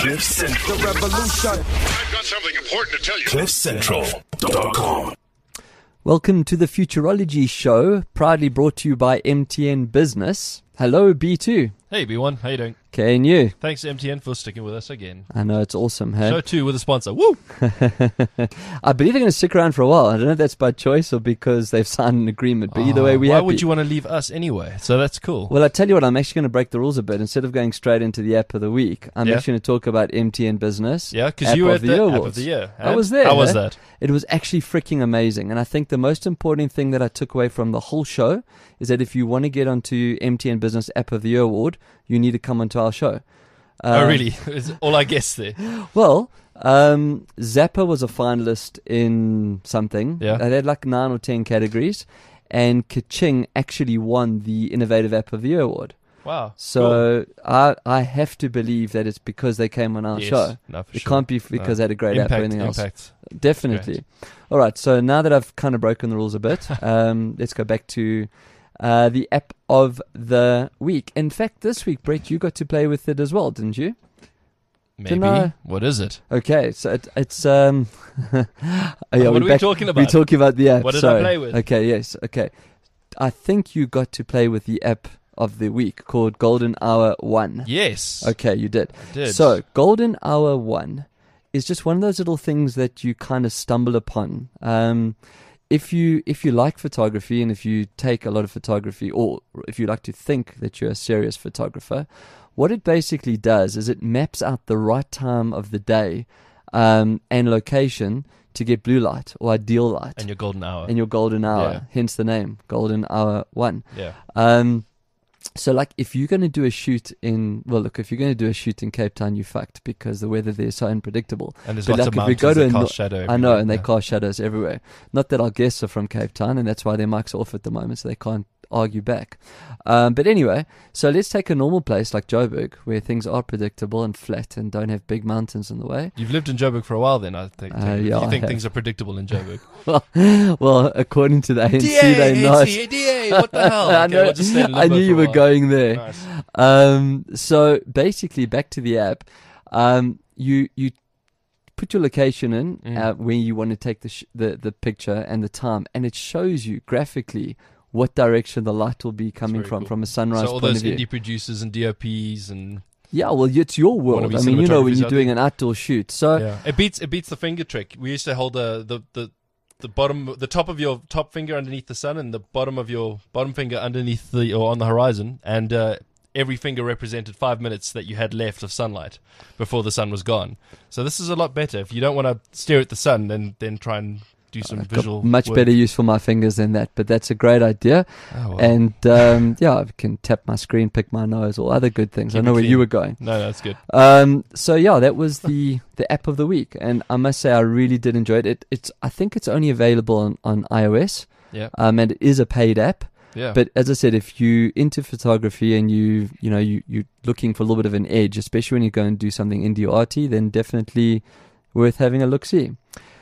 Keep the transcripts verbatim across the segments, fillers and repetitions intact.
Cliff Central. The revolution. I've got something important to tell you. cliff central dot com. Welcome to the Futurology Show, proudly brought to you by M T N Business. Hello, B two. Hey B one, how you doing? Okay, and you? Thanks M T N for sticking with us again. I know, it's awesome, hey? Show two with a sponsor. Woo! I believe they're going to stick around for a while. I don't know if that's by choice or because they've signed an agreement, but either way, we Why happy. would you want to leave us anyway? So that's cool. Well, I tell you what, I'm actually going to break the rules a bit. Instead of going straight into the app of the week, I'm Yeah. actually going to talk about M T N Business. Yeah, because App you were of at the the Year App of Awards. the Year. I eh? was there. How was eh? that? It was actually freaking amazing. And I think the most important thing that I took away from the whole show is that if you want to get onto M T N Business App of the Year Award, you need to come onto our show. oh, Um, really? Is all I guess there. Well, um, Zappa was a finalist in something. Yeah. They had like nine or ten categories. And Kaching actually won the Innovative App of the Year Award. Wow. So I I have to believe that it's because they came on our cool. Yes. show. No, for It sure. can't be f- because No. they had a great impact, app or anything else. Impact. Definitely. All right. So now that I've kind of broken the rules a bit, um, let's go back to uh, the app of the week. In fact, this week, Brett, you got to play with it as well, didn't you? Maybe. I- What is it? Okay. So it, it's um. oh, yeah, What we're are we back- talking We're about? talking about the app. What did I sorry. play with? Okay. Yes. Okay. I think you got to play with the app of the week called Golden Hour One. Yes. Okay, you did. I did. So, Golden Hour One is just one of those little things that you kind of stumble upon. Um, if you if you like photography and if you take a lot of photography, or if you like to think that you're a serious photographer, what it basically does is it maps out the right time of the day um, and location to get blue light or ideal light And your golden hour. in your golden hour. Yeah. Hence the name, Golden Hour One. yeah. Um, so like if you're going to do a shoot in, well look, if you're going to do a shoot in Cape Town, you're fucked because the weather there is so unpredictable. And there's But lots like of if we mountains go to that a cast no- shadow. I know, everywhere. and they Yeah. cast shadows everywhere. Not that our guests are from Cape Town, and that's why their mics are off at the moment, so they can't argue back. Um, but anyway, so let's take a normal place like Joburg, where things are predictable and flat and don't have big mountains in the way. You've lived in Joburg for a while then, I think. Uh, yeah, you I think have. things are predictable in Joburg? well, well, according to the A N C, they're not. D A, what the hell? I, Okay, know, we'll just stay in I limbo knew for you a were while. going there. Nice. Um, so basically, back to the app. Um, you you put your location in Mm. uh, where you want to take the, sh- the the picture and the time, and it shows you graphically what direction the light will be coming very from cool. from a sunrise So all point those of view. indie producers and D O Ps and Yeah, well, it's your world. Wannabe I mean, you know, when cinematographers you're out doing an outdoor shoot. So yeah, it beats it beats the finger trick. We used to hold the the the. The bottom, the top of your top finger underneath the sun, and the bottom of your bottom finger underneath the or on the horizon, and uh, every finger represented five minutes that you had left of sunlight before the sun was gone. So this is a lot better. If you don't want to stare at the sun, then then try and do some I've got visual. much work. better use for my fingers than that. But that's a great idea. Oh, well. And um, yeah, I can tap my screen, pick my nose, or other good things. Keep I know it where clean. you were going. no, no, that's good. Um, so yeah, that was the, the app of the week, and I must say I really did enjoy it. it it's I think it's only available on, on iOS, Yeah, um, and it is a paid app. yeah. But as I said, if you into photography and you you know you you're looking for a little bit of an edge, especially when you go and do something indie or arty, then definitely worth having a look see.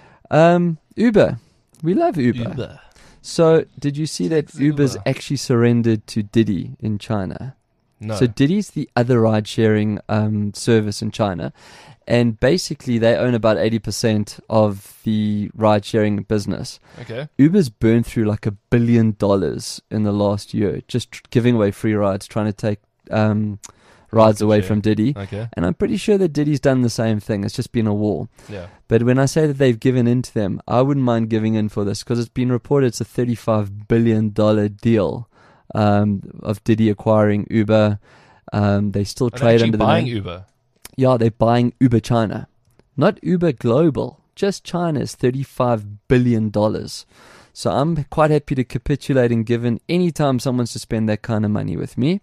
Um, Uber, we love Uber. Uber. So did you see that Uber. Uber's actually surrendered to Didi in China? No. So Didi's the other ride-sharing um, service in China, and basically they own about eighty percent of the ride-sharing business. okay. Uber's burned through like a billion dollars in the last year, just tr- giving away free rides, trying to take um, rides Market away share. from Didi. Okay. And I'm pretty sure that Didi's done the same thing. It's just been a war. Yeah. But when I say that they've given in to them, I wouldn't mind giving in for this because it's been reported it's a thirty-five billion dollars deal um, of Didi acquiring Uber. Um, they still Are they trade actually under the buying name. Uber? Yeah, they're buying Uber China. Not Uber Global. Just China's thirty-five billion dollars. So I'm quite happy to capitulate and give in any time someone's to spend that kind of money with me.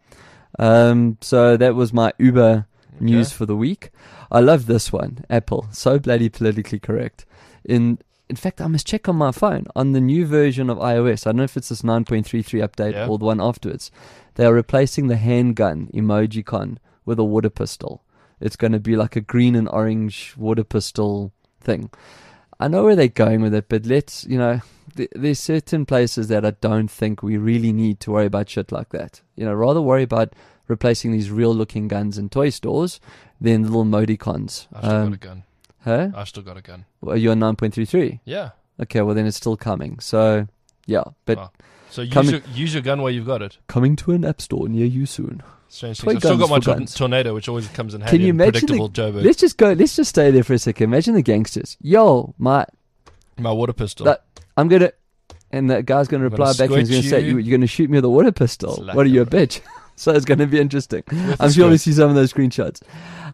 Um, so that was my Uber news Okay. for the week. I love this one. Apple. So bloody politically correct. In in fact, I must check on my phone. On the new version of iOS, I don't know if it's this nine point three three update Yeah. or the one afterwards, they are replacing the handgun emojicon with a water pistol. It's going to be like a green and orange water pistol thing. I know where they're going with it, but let's, you know, th- there's certain places that I don't think we really need to worry about shit like that. You know, rather worry about replacing these real-looking guns in toy stores than little emoticons. I've still Um, got a gun. huh? I've still got a gun. Well, you're nine point three three. Yeah. Okay, well then it's still coming. So, yeah, but Oh. So use coming- your, use your gun while you've got it. coming to an app store near you soon. Strange Toy things. I've still guns got my for tor- guns. tornado, which always comes in handy. Can you and imagine predictable the, Joburg. let's just go, let's just stay there for a second. Imagine the gangsters. Yo, my, My water pistol. that, I'm going to, and the guy's going to I'm reply gonna back and he's going to squirt say, you. you, you're going to shoot me with a water pistol. Slacker. What are you, a bitch? So it's going to be interesting. With I'm the sure we'll squirt. see some of those screenshots.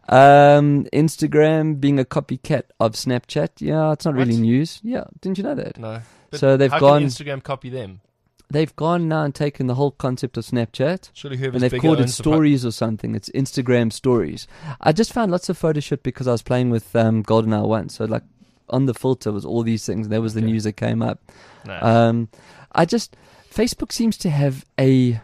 Um, Instagram being a copycat of Snapchat. Yeah, it's not really What? news. Yeah, didn't you know that? No. But So they've how gone- can Instagram copy them? They've gone now and taken the whole concept of Snapchat Surely whoever's and they've bigger called it owns the pu- stories or something. It's Instagram stories. I just found lots of photo shit because I was playing with um, GoldenEye one. So like on the filter was all these things. There was the Okay. news that came up. Nah. Um, I just Facebook seems to have a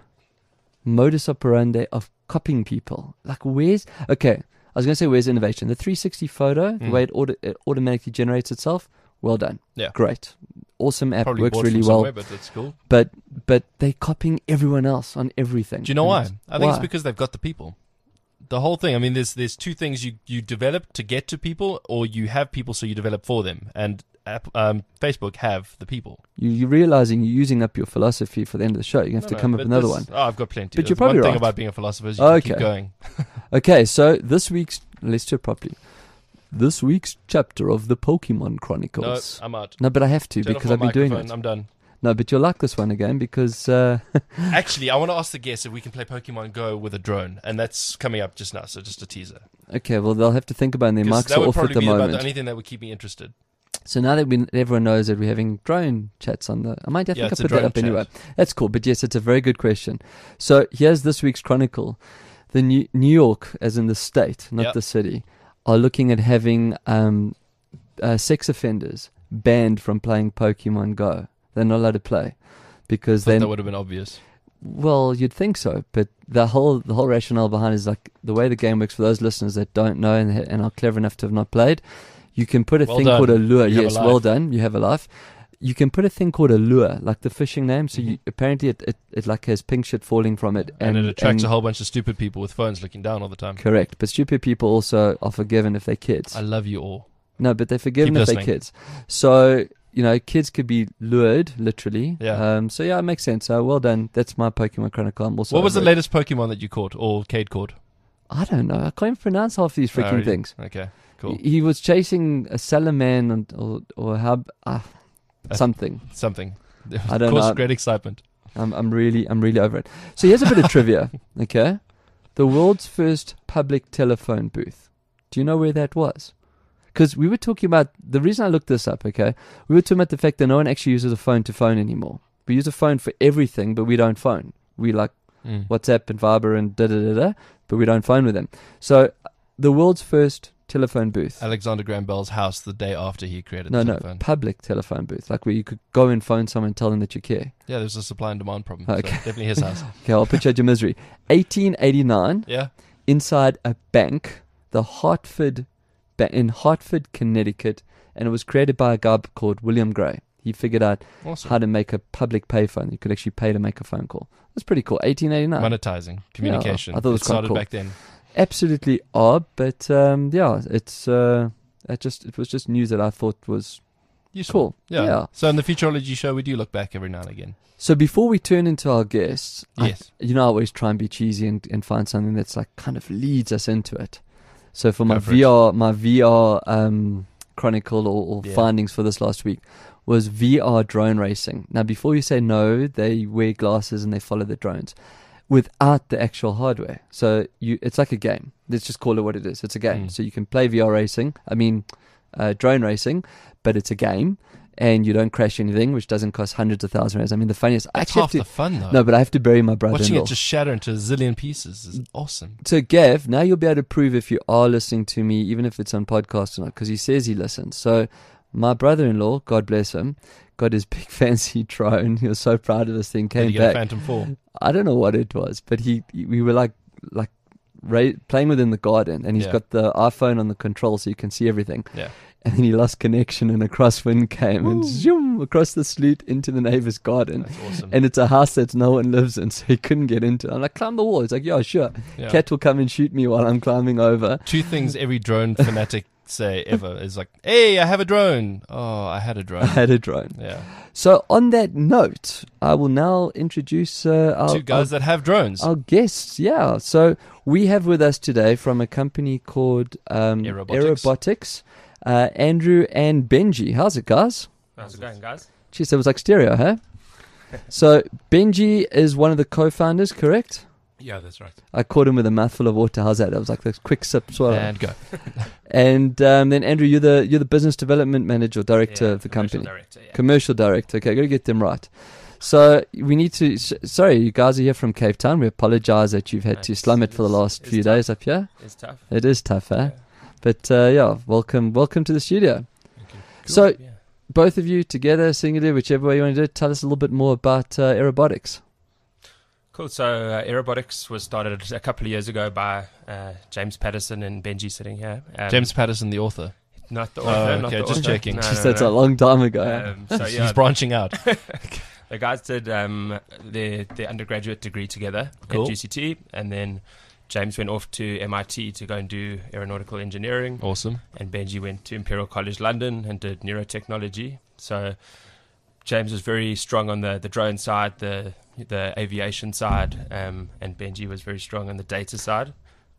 modus operandi of copying people. Like where's okay? I was going to say where's innovation? The three sixty photo, the Mm. way it, auto, it automatically generates itself. Well done. Yeah. Great. Awesome app. Probably Works bought really from well. somewhere, but that's cool. But but they're copying everyone else on everything. Do you know why? And I think it's why? because they've got the people. The whole thing. I mean, there's there's two things you you develop to get to people, or you have people so you develop for them. And app, um, Facebook have the people. You, you're realizing you're using up your philosophy for the end of the show. You have No, to no, come up but with another this- one. Oh, I've got plenty. But you're The probably one thing right. about being a philosopher is you Okay. can keep going. Okay, so this week's let's do it properly. This week's chapter of the Pokemon No, Chronicles. I'm out. No, but I have to Turn because off I've my been doing microphone. it. I'm done. No, but you'll like this one again because uh, Actually, I want to ask the guests if we can play Pokemon Go with a drone, and that's coming up just now. So just a teaser. okay, well they'll have to think about it. Their 'Cause mics that are would off at probably the be about moment. the only thing that would keep me interested. So now that we, everyone knows that we're having drone chats on the, I might I Yeah, think it's I a put that drone up anyway. chat. That's cool. But yes, it's a very good question. So here's this week's chronicle: the New, New York, as in the state, not Yep. the city, are looking at having um, uh, sex offenders banned from playing Pokemon Go. They're not allowed to play because Thought they. that would have been obvious. Well, you'd think so, but the whole the whole rationale behind it is like the way the game works. For those listeners that don't know and, and are clever enough to have not played, you can put a Well thing done. called a lure. You have a Yes, well life. done. You have a life. You can put a thing called a lure, like the fishing name. So you, Mhm. apparently it, it it like has pink shit falling from it, And, and, it attracts and- a whole bunch of stupid people with phones looking down all the time. Correct, but stupid people also are forgiven if they're kids. I love you all. No, but they're forgiven Keep if they're listening. kids. So you know, kids could be lured, literally. Yeah. Um. So yeah, it makes sense. So well done. That's my Pokemon Chronicle. I'm also. What was the over it. latest Pokemon that you caught, or Cade caught? I don't know. I can't even pronounce half these Oh, freaking really? things. Okay, cool. He, he was chasing a Salaman and, or or how uh, Uh, something. Something. I don't Caused know. great excitement. I'm I'm really I'm really over it. So here's a bit of trivia. Okay, the world's first public telephone booth. Do you know where that was? Because we were talking about the reason I looked this up. Okay, we were talking about the fact that no one actually uses a phone to phone anymore. We use a phone for everything, but we don't phone. We like Mm. WhatsApp and Viber and da da da da, but we don't phone with them. So the world's first telephone booth. Alexander Graham Bell's house the day after he created No, the no, telephone. public telephone booth, like where you could go and phone someone and tell them that you care. Yeah, there's a supply and demand problem. Okay. So definitely his house. Okay, I'll put you out your misery. eighteen eighty-nine, Yeah. inside a bank, the Hartford, ba- in Hartford, Connecticut, and it was created by a guy called William Gray. He figured out Awesome. how to make a public payphone. You could actually pay to make a phone call. That's pretty cool. eighteen eighty-nine. Monetizing communication. I thought it was quite started cool. back then. Absolutely odd, but um, yeah, it's uh, it just it was just news that I thought was Useful. cool. Yeah. Yeah. So in the Futurology show, we do look back every now and again. So before we turn into our guests, I- Yes. you know, I always try and be cheesy and, and find something that's like kind of leads us into it. So for my Go for V R, my V R um, chronicle or, or Yeah. findings for this last week was V R drone racing. Now, before you say no, they wear glasses and they follow the drones without the actual hardware. So you, it's like a game. Let's just call it what it is. It's a game. Mm. So you can play V R racing. I mean, uh, drone racing, but it's a game. And you don't crash anything, which doesn't cost hundreds of thousands of rands. I mean, the funniest. I That's actually half have the to, fun, though. no, but I have to bury my Watching brother-in-law. it just shatter into a zillion pieces is awesome. So, Gav, now you'll be able to prove if you are listening to me, even if it's on podcast or not, because he says he listens. So, my brother-in-law, God bless him, got his big fancy drone. He was so proud of this thing. Did Came you get a back. Phantom four? I don't know what it was, but he, he- we were like, like ra- playing within the garden, and he's Yeah. got the iPhone on the control so you can see everything. Yeah. And then he lost connection, and a crosswind came and zoom across the sloot into the neighbor's garden. That's awesome. And it's a house that no one lives in, so he couldn't get into it. I'm like, climb the wall. He's like, yeah, sure. Yeah. Cat will come and shoot me while I'm climbing over. Two things every drone fanatic say ever is like, hey, I have a drone. Oh, I had a I drone. had a drone. Yeah. So on that note, I will now introduce uh, our, Two guys that have drones. our, our guests. Yeah. So we have with us today from a company called um, Aerobotics. Aerobotics, uh, Andrew and Benji. How's it, guys? How's it going, guys? Jeez, that was like stereo, huh? So Benji is one of the co-founders, correct? Yeah, that's right. I caught him with a mouthful of water. How's that? That was like this quick sip swallow. And go. And um, then Andrew, you're the you're the business development manager, or director Yeah, of the commercial company, Director, yeah. commercial director. Okay, got to get them right. So we need to. S- sorry, you guys are here from Cape Town. We apologise that you've had to It's- slum it for the it's- last it's few tough. days up here. It's tough. It is tough, eh? Yeah. But uh, yeah, welcome, welcome to the studio. So Yeah. both of you together, singular, whichever way you want to do it, tell us a little bit more about uh, Aerobotics. Cool. So uh, Aerobotics was started a couple of years ago by uh, James Patterson and Benji sitting here. Um, James Patterson, the author. not the Oh, author. not okay, the just author. checking. No, Just no, that's no. a long time ago. eh? Um, so yeah, He's branching out. the guys did um, their their undergraduate degree together Cool. at G C T, and then James went off to M I T to go and do aeronautical engineering, Awesome. and Benji went to Imperial College London and did neurotechnology. So James was very strong on the, the drone side, the the aviation side, um, and Benji was very strong on the data side.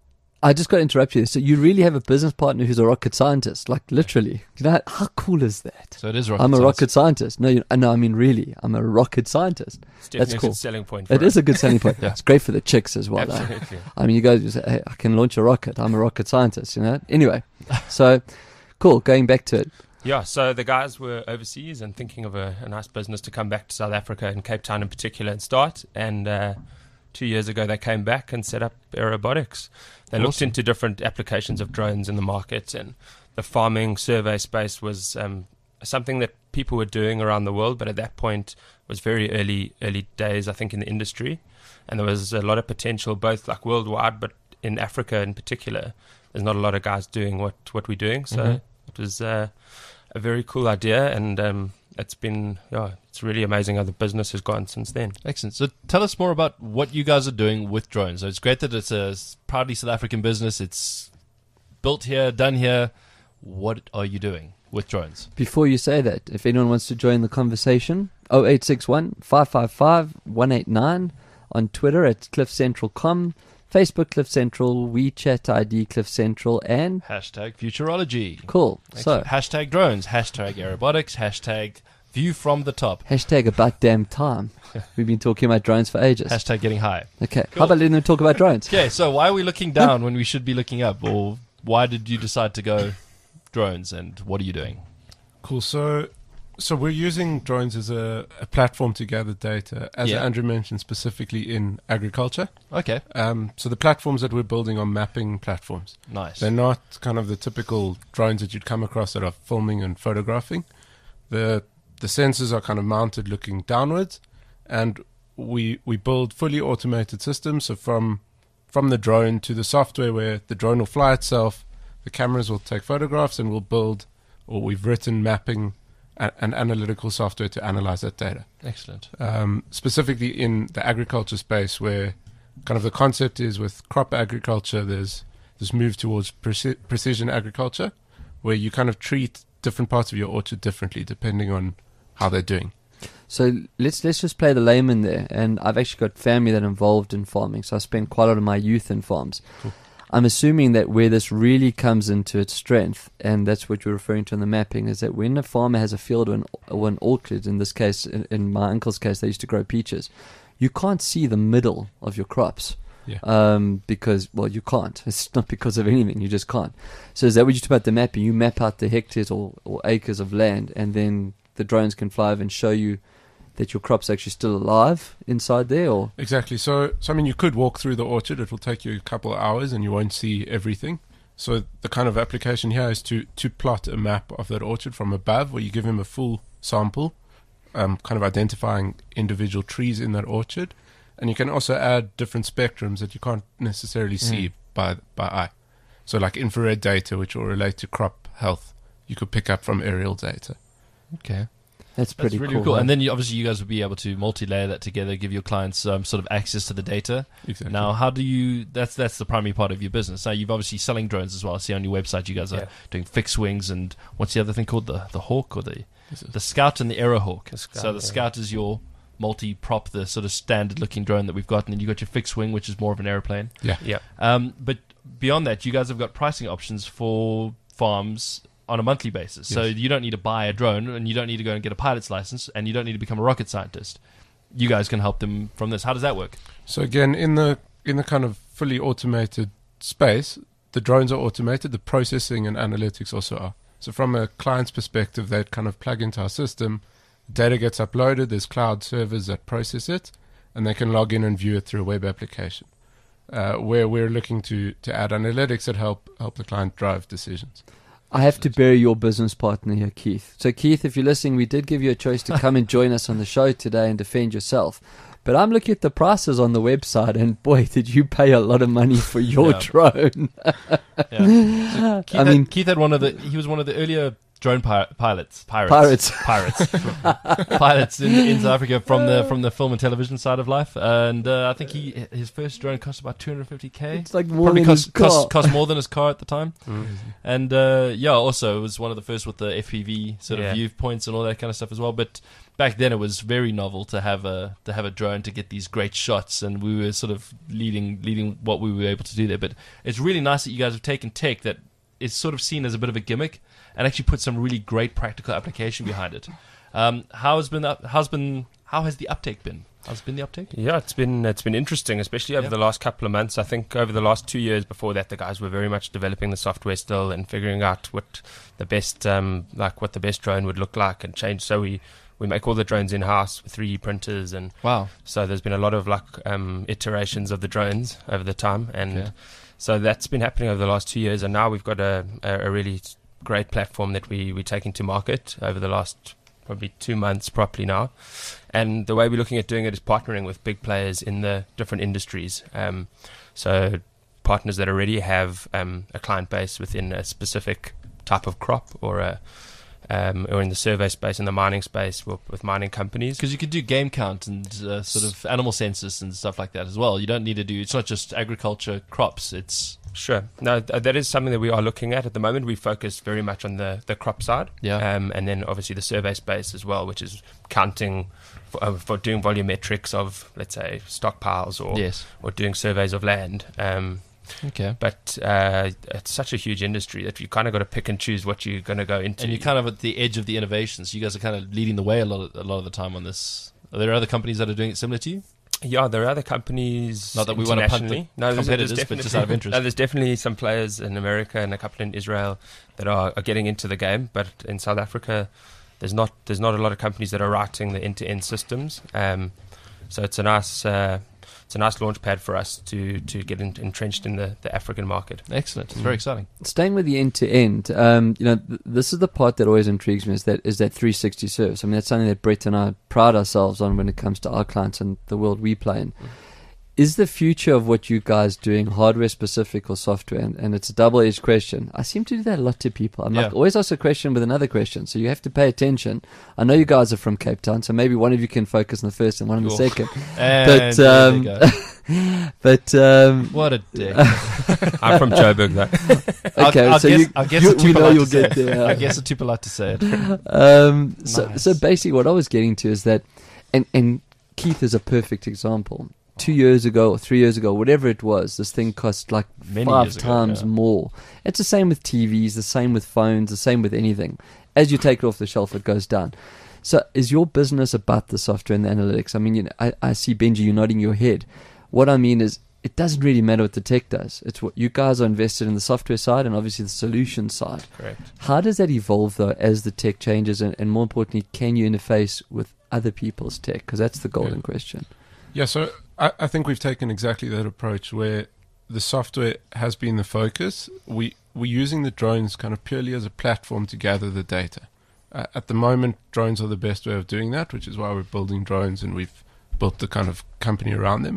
I just got to interrupt you. So you really have a business partner who's a rocket scientist, like literally. You know how cool is that? So it is rocket I'm a science. rocket scientist. No, you, no, I mean really, I'm a rocket scientist. It's definitely That's cool. a good selling point for It us. is a good selling point. Yeah. It's great for the chicks as well. though. Absolutely. I mean, you guys just say, hey, I can launch a rocket. I'm a rocket scientist, you know? Anyway, so cool. Going back to it. Yeah, so the guys were overseas and thinking of a, a nice business to come back to South Africa and Cape Town in particular and start. And uh, two years ago, they came back and set up Aerobotics. They looked Awesome. into different applications of drones in the market, and the farming survey space was um, something that people were doing around the world, but at that point was very early early days, I think, in the industry. And there was a lot of potential, both like worldwide, but in Africa in particular. There's not a lot of guys doing what, what we're doing, so Mhm. it was uh, a very cool idea, and um, it's been, yeah, it's really amazing how the business has gone since then. Excellent. So tell us more about what you guys are doing with drones. So it's great that it's a s- proudly South African business. It's built here, done here. What are you doing with drones? Before you say that, if anyone wants to join the conversation, oh eight six one, five five five, one eight nine on Twitter at Cliff Central dot com, Facebook Cliff Central, WeChat I D Cliff Central, and Hashtag futurology. cool. Excellent. So, Hashtag drones. Hashtag aerobotics. Hashtag view from the top. hashtag about damn time. We've been talking about drones for ages. Hashtag getting high. Okay, Cool. how about letting them talk about drones? Okay, so why are we looking down when we should be looking up? Or why did you decide to go drones, and what are you doing? Cool. So, so we're using drones as a, a platform to gather data, as Yeah. Andrew mentioned, specifically in agriculture. Okay, Um, so the platforms that we're building are mapping platforms. nice. They're not kind of the typical drones that you'd come across that are filming and photographing. The the sensors are kind of mounted looking downwards, and we we build fully automated systems. So from from the drone to the software, where the drone will fly itself, the cameras will take photographs, and we'll build, or we've written mapping a- and analytical software to analyze that data. Excellent. Um, specifically in the agriculture space, where kind of the concept is with crop agriculture, there's this move towards preci- precision agriculture, where you kind of treat different parts of your orchard differently depending on how they're doing. So let's let's just play the layman there. And I've actually got family that are involved in farming, so I spent quite a lot of my youth in farms. Cool. I'm assuming that where this really comes into its strength, and that's what you're referring to in the mapping, is that when a farmer has a field or an, or an orchard, in this case, in, in my uncle's case, they used to grow peaches, you can't see the middle of your crops. Yeah. Um, because, well, you can't. It's not because of anything, you just can't. So is that what you talk about the mapping? You map out the hectares or, or acres of land, and then the drones can fly over and show you that your crop's actually still alive inside there, or Exactly. So, so I mean, you could walk through the orchard. It will take you a couple of hours, and you won't see everything. So the kind of application here is to to plot a map of that orchard from above, where you give him a full sample, um, kind of identifying individual trees in that orchard, and you can also add different spectrums that you can't necessarily see by by eye. So like infrared data, which will relate to crop health, you could pick up from aerial data. Okay. That's pretty That's really cool. cool. huh? And then you, obviously you guys would be able to multi-layer that together, give your clients um, sort of access to the data. Exactly. Now, how do you? That's that's the primary part of your business. Now, you've obviously selling drones as well. I see on your website you guys are Yeah. doing fixed wings and what's the other thing called, the the Hawk or the This is- the Scout and the Aerohawk. The Scout, so the yeah. Scout is your multi-prop, the sort of standard-looking drone that we've got, and then you got your fixed wing, which is more of an aeroplane. Yeah. Yeah. Um, but beyond that, you guys have got pricing options for farms on a monthly basis. So Yes. you don't need to buy a drone, and you don't need to go and get a pilot's license, and you don't need to become a rocket scientist. You guys can help them from this. How does that work? So again, in the in the kind of fully automated space, the drones are automated, the processing and analytics also are. So from a client's perspective, they'd kind of plug into our system, data gets uploaded, there's cloud servers that process it, and they can log in and view it through a web application. Uh, where we're looking to, to add analytics that help help the client drive decisions. I have to bury your business partner here, Keith. So, Keith, if you're listening, we did give you a choice to come and join us on the show today and defend yourself. But I'm looking at the prices on the website, and boy, did you pay a lot of money for your Yeah. drone. Yeah. So Keith, I had, mean- Keith had one of the. He was one of the earlier drone pi- pilots, pirates, Pirates. pirates, pilots in, in South Africa from the from the film and television side of life. And uh, I think he his first drone cost about two hundred fifty k. It's like more Probably than his cost, car. cost cost more than his car at the time. Mm. And uh, yeah, also it was one of the first with the F P V sort of Yeah. viewpoints and all that kind of stuff as well. But back then it was very novel to have a to have a drone to get these great shots, and we were sort of leading leading what we were able to do there. But it's really nice that you guys have taken tech that is sort of seen as a bit of a gimmick and actually put some really great practical application behind it. Um, how has been the, how's been how has the uptake been? How's been the uptake? Yeah, it's been it's been interesting, especially over Yeah. the last couple of months. I think over the last two years before that, the guys were very much developing the software still and figuring out what the best um, like what the best drone would look like and change. So we, we make all the drones in house with three D printers, and Wow. so there's been a lot of like um, iterations of the drones over the time, and Okay. so that's been happening over the last two years. And now we've got a, a, a really great platform that we we taking to market over the last probably two months properly now. And the way we're looking at doing it is partnering with big players in the different industries. Um, so partners that already have um, a client base within a specific type of crop, or a um, or in the survey space, in the mining space, with, with mining companies. Because you can do game count and uh, sort of animal census and stuff like that as well. You don't need to do. It's not just agriculture crops. It's Sure. No, th- that is something that we are looking at at the moment. We focus very much on the, the crop side. Yeah. Um, and then obviously the survey space as well, which is counting for, uh, for doing volumetrics of, let's say, stockpiles, or yes. or doing surveys of land. Um, Okay. but uh, it's such a huge industry that you kind of got to pick and choose what you're going to go into. And you're kind of at the edge of the innovations. You guys are kind of leading the way a lot of, a lot of the time on this. Are there other companies that are doing it similar to you? Yeah, there are other companies. Not that we want to punt the internationally. No, there's- competitors, there's but just definitely- out of interest. No, there's definitely some players in America and a couple in Israel that are, are getting into the game. But in South Africa, there's not there's not a lot of companies that are writing the end-to-end systems. Um, so it's a nice uh, it's a nice launch pad for us to to get in, entrenched in the, the African market. Excellent. It's very exciting. Staying with the end to end, um, you know, th- this is the part that always intrigues me, is that is that three sixty service. I mean, that's something that Brett and I pride ourselves on when it comes to our clients and the world we play in. Is the future of what you guys doing hardware specific or software? And, and it's a double edged question. I seem to do that a lot to people. I'm Yeah. like, always ask a question with another question, so you have to pay attention. I know you guys are from Cape Town, so maybe one of you can focus on the first and one on the Sure. second. And But there um, they go. but um, What a dick. I'm from Joburg, though. okay, I'll, I'll so guess, you, I'll guess you it's too we know polite you'll to say get it. there. I guess it's too polite to say it. Um, so, Nice. so basically, what I was getting to is that, and, and Keith is a perfect example. Two years ago or three years ago, whatever it was, this thing cost like Many five years ago, times yeah. more. It's the same with T Vs, the same with phones, the same with anything. As you take it off the shelf, it goes down. So, is your business about the software and the analytics? I mean, you know, I, I see Benji, you're nodding your head. What I mean is, it doesn't really matter what the tech does. It's what you guys are invested in, the software side and obviously the solution side. Correct. How does that evolve, though, as the tech changes? And, and more importantly, can you interface with other people's tech? Because that's the golden Yeah. question. Yeah, so I, I think we've taken exactly that approach where the software has been the focus. We, we're using the drones kind of purely as a platform to gather the data. Uh, at the moment, drones are the best way of doing that, which is why we're building drones and we've built the kind of company around them.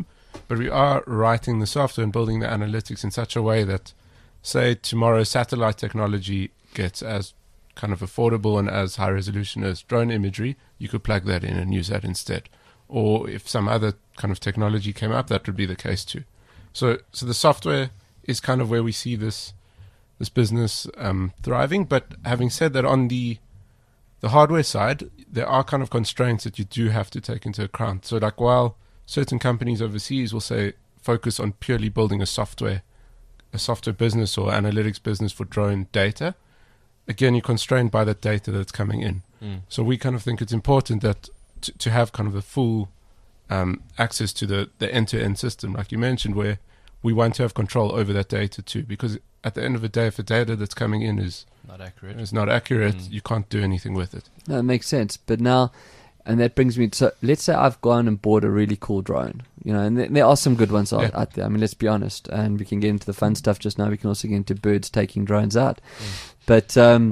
but we are writing the software and building the analytics in such a way that, say, tomorrow satellite technology gets as kind of affordable and as high resolution as drone imagery, you could plug that in and use that instead. Or if some other kind of technology came up, that would be the case too. So, so the software is kind of where we see this this business um, thriving. But having said that, on the the hardware side, there are kind of constraints that you do have to take into account. So, like while certain companies overseas will say focus on purely building a software a software business or analytics business for drone data, again, you're constrained by that data that's coming in. Mm. So we kind of think it's important that to, to have kind of the full um, access to the, the end-to-end system, like you mentioned, where we want to have control over that data too. Because at the end of the day, if the data that's coming in is Not accurate. is not accurate, Mm. you can't do anything with it. No, it makes sense. But now, and that brings me to, so let's say I've gone and bought a really cool drone, you know, and th- there are some good ones out, Yeah. out there. I mean, let's be honest. And we can get into the fun stuff just now. We can also get into birds taking drones out. But um,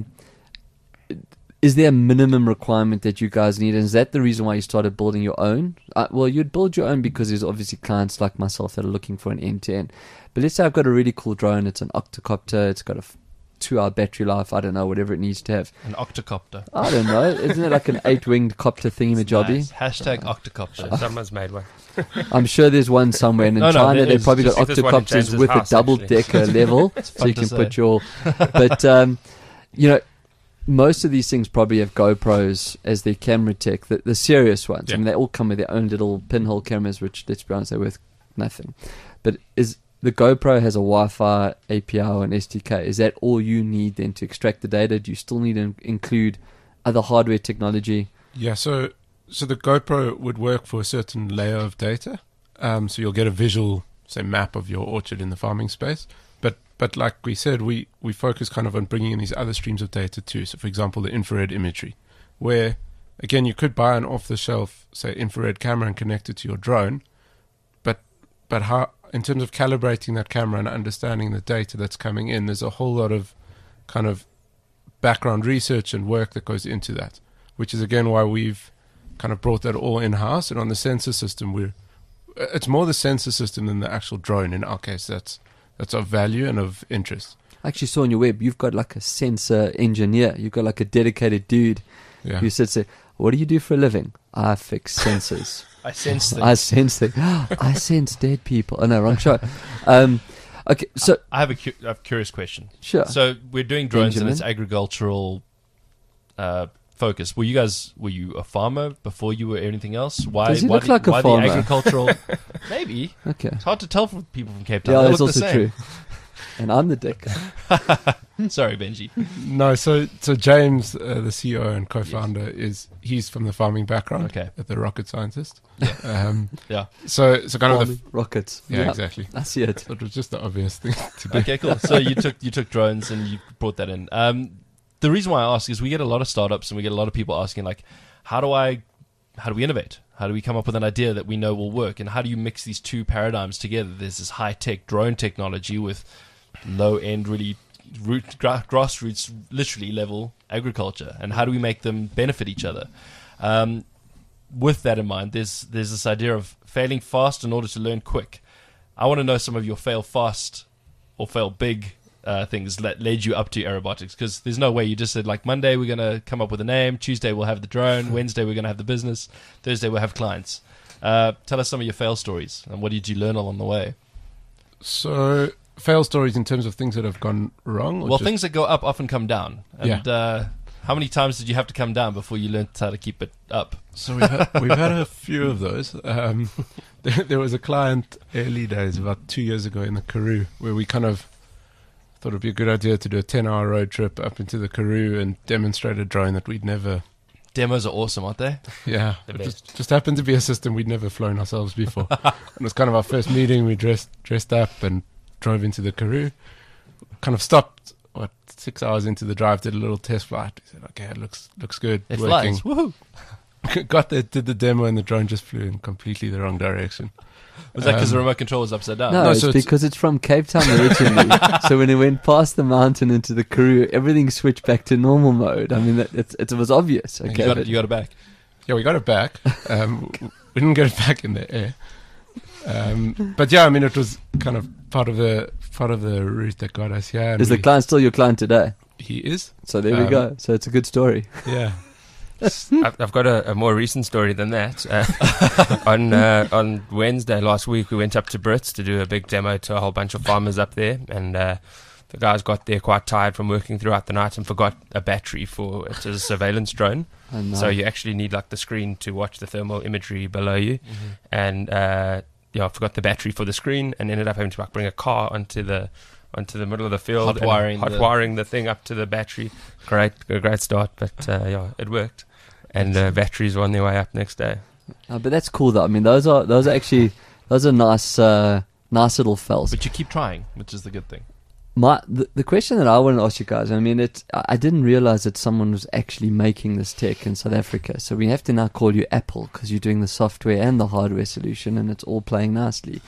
is there a minimum requirement that you guys need? And is that the reason why you started building your own? Uh, well, you'd build your own because there's obviously clients like myself that are looking for an end-to-end. But let's say I've got a really cool drone. It's an octocopter. It's got a f- two-hour battery life. I don't know, whatever it needs to have. An octocopter. I don't know. Isn't it like an eight-winged copter thingy-majobby? Nice. Hashtag octocopter. Someone's made one. I'm sure there's one somewhere. And in No, no, China, there they've is. probably got Just- there's one in octocopters James's with a house, actually. double-decker level, so fun you to can say. put your... But, um, you know, most of these things probably have GoPros as their camera tech, the, the serious ones. I Yeah. mean, they all come with their own little pinhole cameras, which, let's be honest, they're worth nothing. But is the GoPro has a Wi-Fi, A P I, and S D K. Is that all you need then to extract the data? Do you still need to in- include other hardware technology? Yeah, so so the GoPro would work for a certain layer of data. Um, so you'll get a visual, say, map of your orchard in the farming space. But but like we said, we, we focus kind of on bringing in these other streams of data too. So, for example, the infrared imagery, where, again, you could buy an off-the-shelf, say, infrared camera and connect it to your drone. But but how, in terms of calibrating that camera and understanding the data that's coming in, there's a whole lot of kind of background research and work that goes into that, which is, again, why we've kind of brought that all in-house. And on the sensor system, we're it's more the sensor system than the actual drone. In our case, that's that's of value and of interest. I actually saw on your web, you've got like a sensor engineer. You've got like a dedicated dude Yeah. who sits there. What do you do for a living? I fix sensors. I sense I things. sense things. I sense dead people. Oh, no, wrong show. Um, okay, so, I have a, cu- I have a curious question. sure. So we're doing drones Benjamin? and it's agricultural uh, focus. Were you guys? Were you a farmer before you were anything else? Why? Does he why look the, like a why farmer? The agricultural? Maybe. Okay. It's hard to tell from people from Cape Town. Yeah, They that's look the also same. true. And I'm the dick. Sorry, Benji. No, so so James, uh, the C E O and co-founder, is he's from the farming background. Okay. At the rocket scientist. Um, Yeah. so so kind of the Farming rockets. yeah, exactly. I see it. So it was just the obvious thing to do. Okay, cool. So you took you took drones and you brought that in. Um, the reason why I ask is we get a lot of startups and we get a lot of people asking like, how do I, how do we innovate? How do we come up with an idea that we know will work? And how do you mix these two paradigms together? There's this high tech drone technology with low end, really root gra- grassroots, literally level agriculture. And how do we make them benefit each other? Um, with that in mind, there's there's this idea of failing fast in order to learn quick. I want to know some of your fail fast or fail big uh, things that led you up to aerobotics, because there's no way you just said like Monday we're going to come up with a name, Tuesday we'll have the drone, Wednesday we're going to have the business, Thursday we'll have clients. Uh, tell us some of your fail stories and what did you learn along the way? So fail stories in terms of things that have gone wrong. Or Well, just- things that go up often come down. And uh, how many times did you have to come down before you learned how to keep it up? So we've had, we've had a few of those. Um, there, there was a client early days, about two years ago in the Karoo, where we kind of thought it'd be a good idea to do a ten-hour road trip up into the Karoo and demonstrate a drone that we'd never. Demos are awesome, aren't they? Yeah, The it best. just, just happened to be a system we'd never flown ourselves before. And it was kind of our first meeting. We dressed dressed up and drove into the Karoo. Kind of stopped. What six hours into the drive, did a little test flight. We said, "Okay, it looks looks good, It working." flies. Woohoo! Got there, did the demo, and the drone just flew in completely the wrong direction. Was that because the Um, remote control was upside down? No, No, it's so it's- because it's from Cape Town originally. So when it went past the mountain into the Karoo, everything switched back to normal mode. I mean, that, it's, it was obvious. You Okay, got, but it, you got it back. Yeah, we got it back. Um, we didn't get it back in the air. Um, but yeah, I mean, it was kind of part of the part of the route that got us here. and Is the we- client still your client today? He is. So there we Um, go. So it's a good story. Yeah. I've, I've got a, a more recent story than that. Uh, on uh, on Wednesday last week, we went up to Brits to do a big demo to a whole bunch of farmers up there, and uh, the guys got there quite tired from working throughout the night and forgot a battery for it is a surveillance drone. Oh, no. So you actually need like the screen to watch the thermal imagery below you, and uh, yeah, I forgot the battery for the screen, and ended up having to like bring a car onto the onto the middle of the field, Hot and wiring hot the- wiring the thing up to the battery. Great, a great start, but uh, yeah, it worked, and uh, batteries were on their way up next day. Oh, but that's cool though. I mean, those are those are actually those are nice uh, nice little fells. But you keep trying, which is the good thing. My the, the question that I want to ask you guys. I mean, it I I didn't realize that someone was actually making this tech in South Africa. So we have to now call you Apple because you're doing the software and the hardware solution, and it's all playing nicely.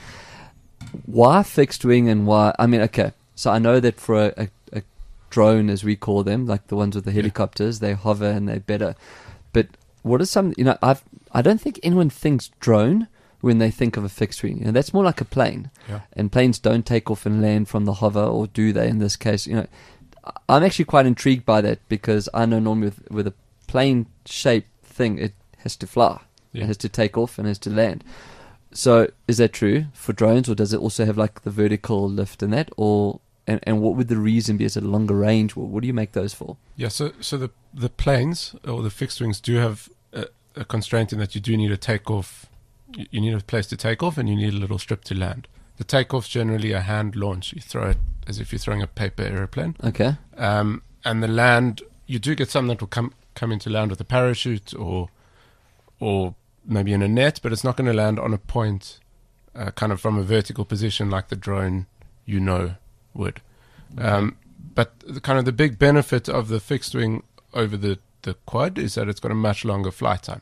Why fixed wing and why? I mean, okay. So I know that for a, a, a drone, as we call them, like the ones with the helicopters, they hover and they're better. But what is some? You know, I've I don't think anyone thinks drone when they think of a fixed wing. You know, that's more like a plane. Yeah. And planes don't take off and land from the hover, or do they? In this case, you know, I'm actually quite intrigued by that because I know normally with with a plane-shaped thing, it has to fly, Yeah. it has to take off and has to land. So is that true for drones, or does it also have like the vertical lift and that, or and, and what would the reason be? Is it a longer range? What, what do you make those for? Yeah, so so the the planes or the fixed wings do have a, a constraint in that you do need a takeoff. You you need a place to take off, and you need a little strip to land. The takeoff's generally a hand launch. You throw it as if you're throwing a paper airplane. Okay. Um, and the land, you do get some that will come come into land with a parachute or or maybe in a net, but it's not going to land on a point, uh, kind of from a vertical position like the drone, you know, would. Um, but the, kind of the big benefit of the fixed wing over the, the quad is that it's got a much longer flight time.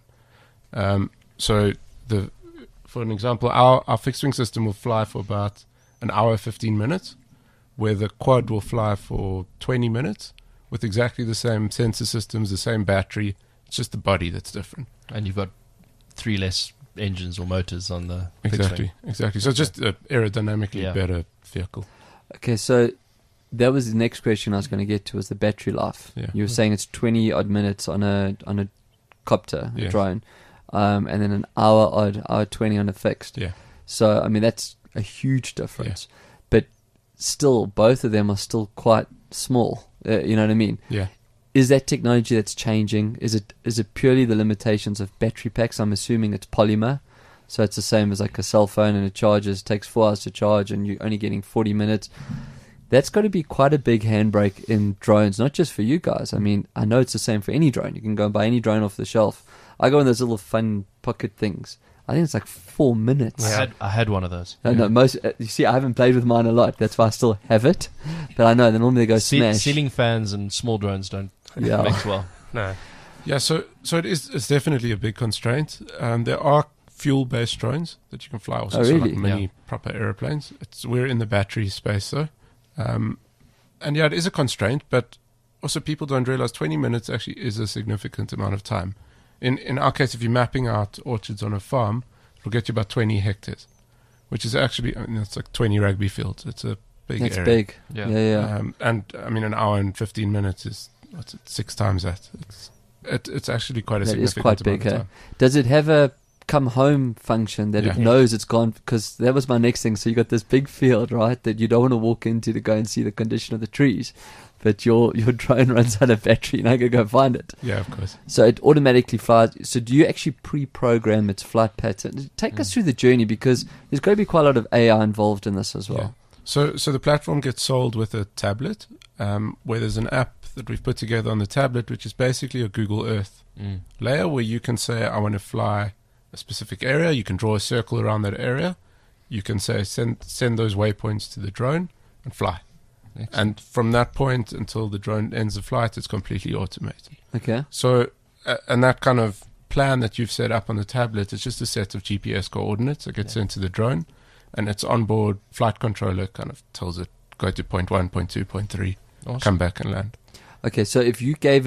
Um, so the for an example, our, our fixed wing system will fly for about an hour, fifteen minutes, where the quad will fly for twenty minutes with exactly the same sensor systems, the same battery. It's just the body that's different. And you've got three less engines or motors on the fixed Exactly, wing. exactly. So it's just an aerodynamically Yeah. better vehicle. Okay, so that was the next question I was going to get to, was the battery life. Yeah. You were saying it's twenty odd minutes on a on a copter, a Yes. drone, um, and then an hour odd, hour twenty on a fixed. Yeah. So I mean that's a huge difference, but still both of them are still quite small. Uh, you know what I mean? Yeah. Is that technology that's changing? Is it is it purely the limitations of battery packs? I'm assuming it's polymer, so it's the same as like a cell phone, and it charges takes four hours to charge, and you're only getting forty minutes. That's got to be quite a big handbrake in drones, not just for you guys. I mean, I know it's the same for any drone. You can go and buy any drone off the shelf. I go in those little fun pocket things. I think it's like four minutes. I had, I had one of those. No, no, most. Uh, you see, I haven't played with mine a lot. That's why I still have it. But I know they normally go Ce- smash. ceiling fans and small drones don't Yeah. mix well. No, Yeah, so so it is. It's definitely a big constraint. Um, there are fuel-based drones that you can fly, also Oh, so really? like mini Yeah. proper airplanes. It's we're in the battery space though, um, and yeah, it is a constraint. But also, people don't realize twenty minutes actually is a significant amount of time. In in our case, if you're mapping out orchards on a farm, it'll get you about twenty hectares, which is actually, I mean, it's like twenty rugby fields. It's a big That's area. big. Yeah. Yeah, yeah. Um, and I mean, an hour and fifteen minutes is what's it, six times that. It's it, it's actually quite a That is significant quite amount big. of Hey? time. Does it have a come home function that it Yeah. knows it's gone? Because that was my next thing. So you got this big field, right, that you don't want to walk into to go and see the condition of the trees, but your your drone runs out of battery and I can go find it. Yeah, of course. So it automatically flies. So do you actually pre-program its flight pattern? Take us through the journey, because there's going to be quite a lot of A I involved in this as well. Yeah. So so the platform gets sold with a tablet, um, where there's an app that we've put together on the tablet, which is basically a Google Earth Mm. layer where you can say, I want to fly a specific area. You can draw a circle around that area. You can say, send send those waypoints to the drone and fly. Excellent. And from that point until the drone ends the flight, it's completely automated. Okay. So, uh, and that kind of plan that you've set up on the tablet is just a set of G P S coordinates that get sent to the drone, and its onboard flight controller kind of tells it, go to point one, point two, point three, Awesome. come back and land. Okay, so if you gave it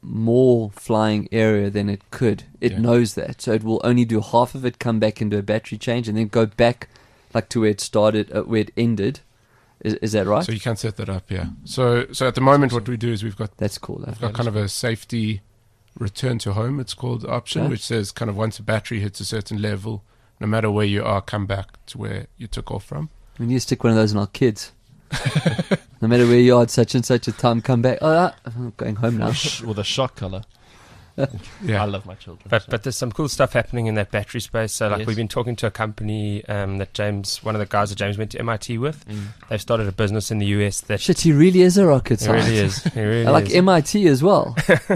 more flying area than it could. It Yeah. knows that. So it will only do half of it, come back into a battery change, and then go back like to where it started, uh, where it ended. Is, is that right? So you can set that up, yeah. So so at the moment, what we do is we've got That's cool. we've got kind of a safety return to home. It's called the option, Yeah. which says kind of once a battery hits a certain level, no matter where you are, come back to where you took off from. We need to stick one of those in our kids. No matter where you are at such and such a time, come back. Oh, ah, I'm going home now. Sh- with a shock collar. Yeah. I love my children. But so. but there's some cool stuff happening in that battery space. So like Yes. we've been talking to a company um, that James, one of the guys that James went to M I T with. Mm. They've started a business in the U S that Shit, he really is a rocket it really scientist. is. It really I like is. M I T as well.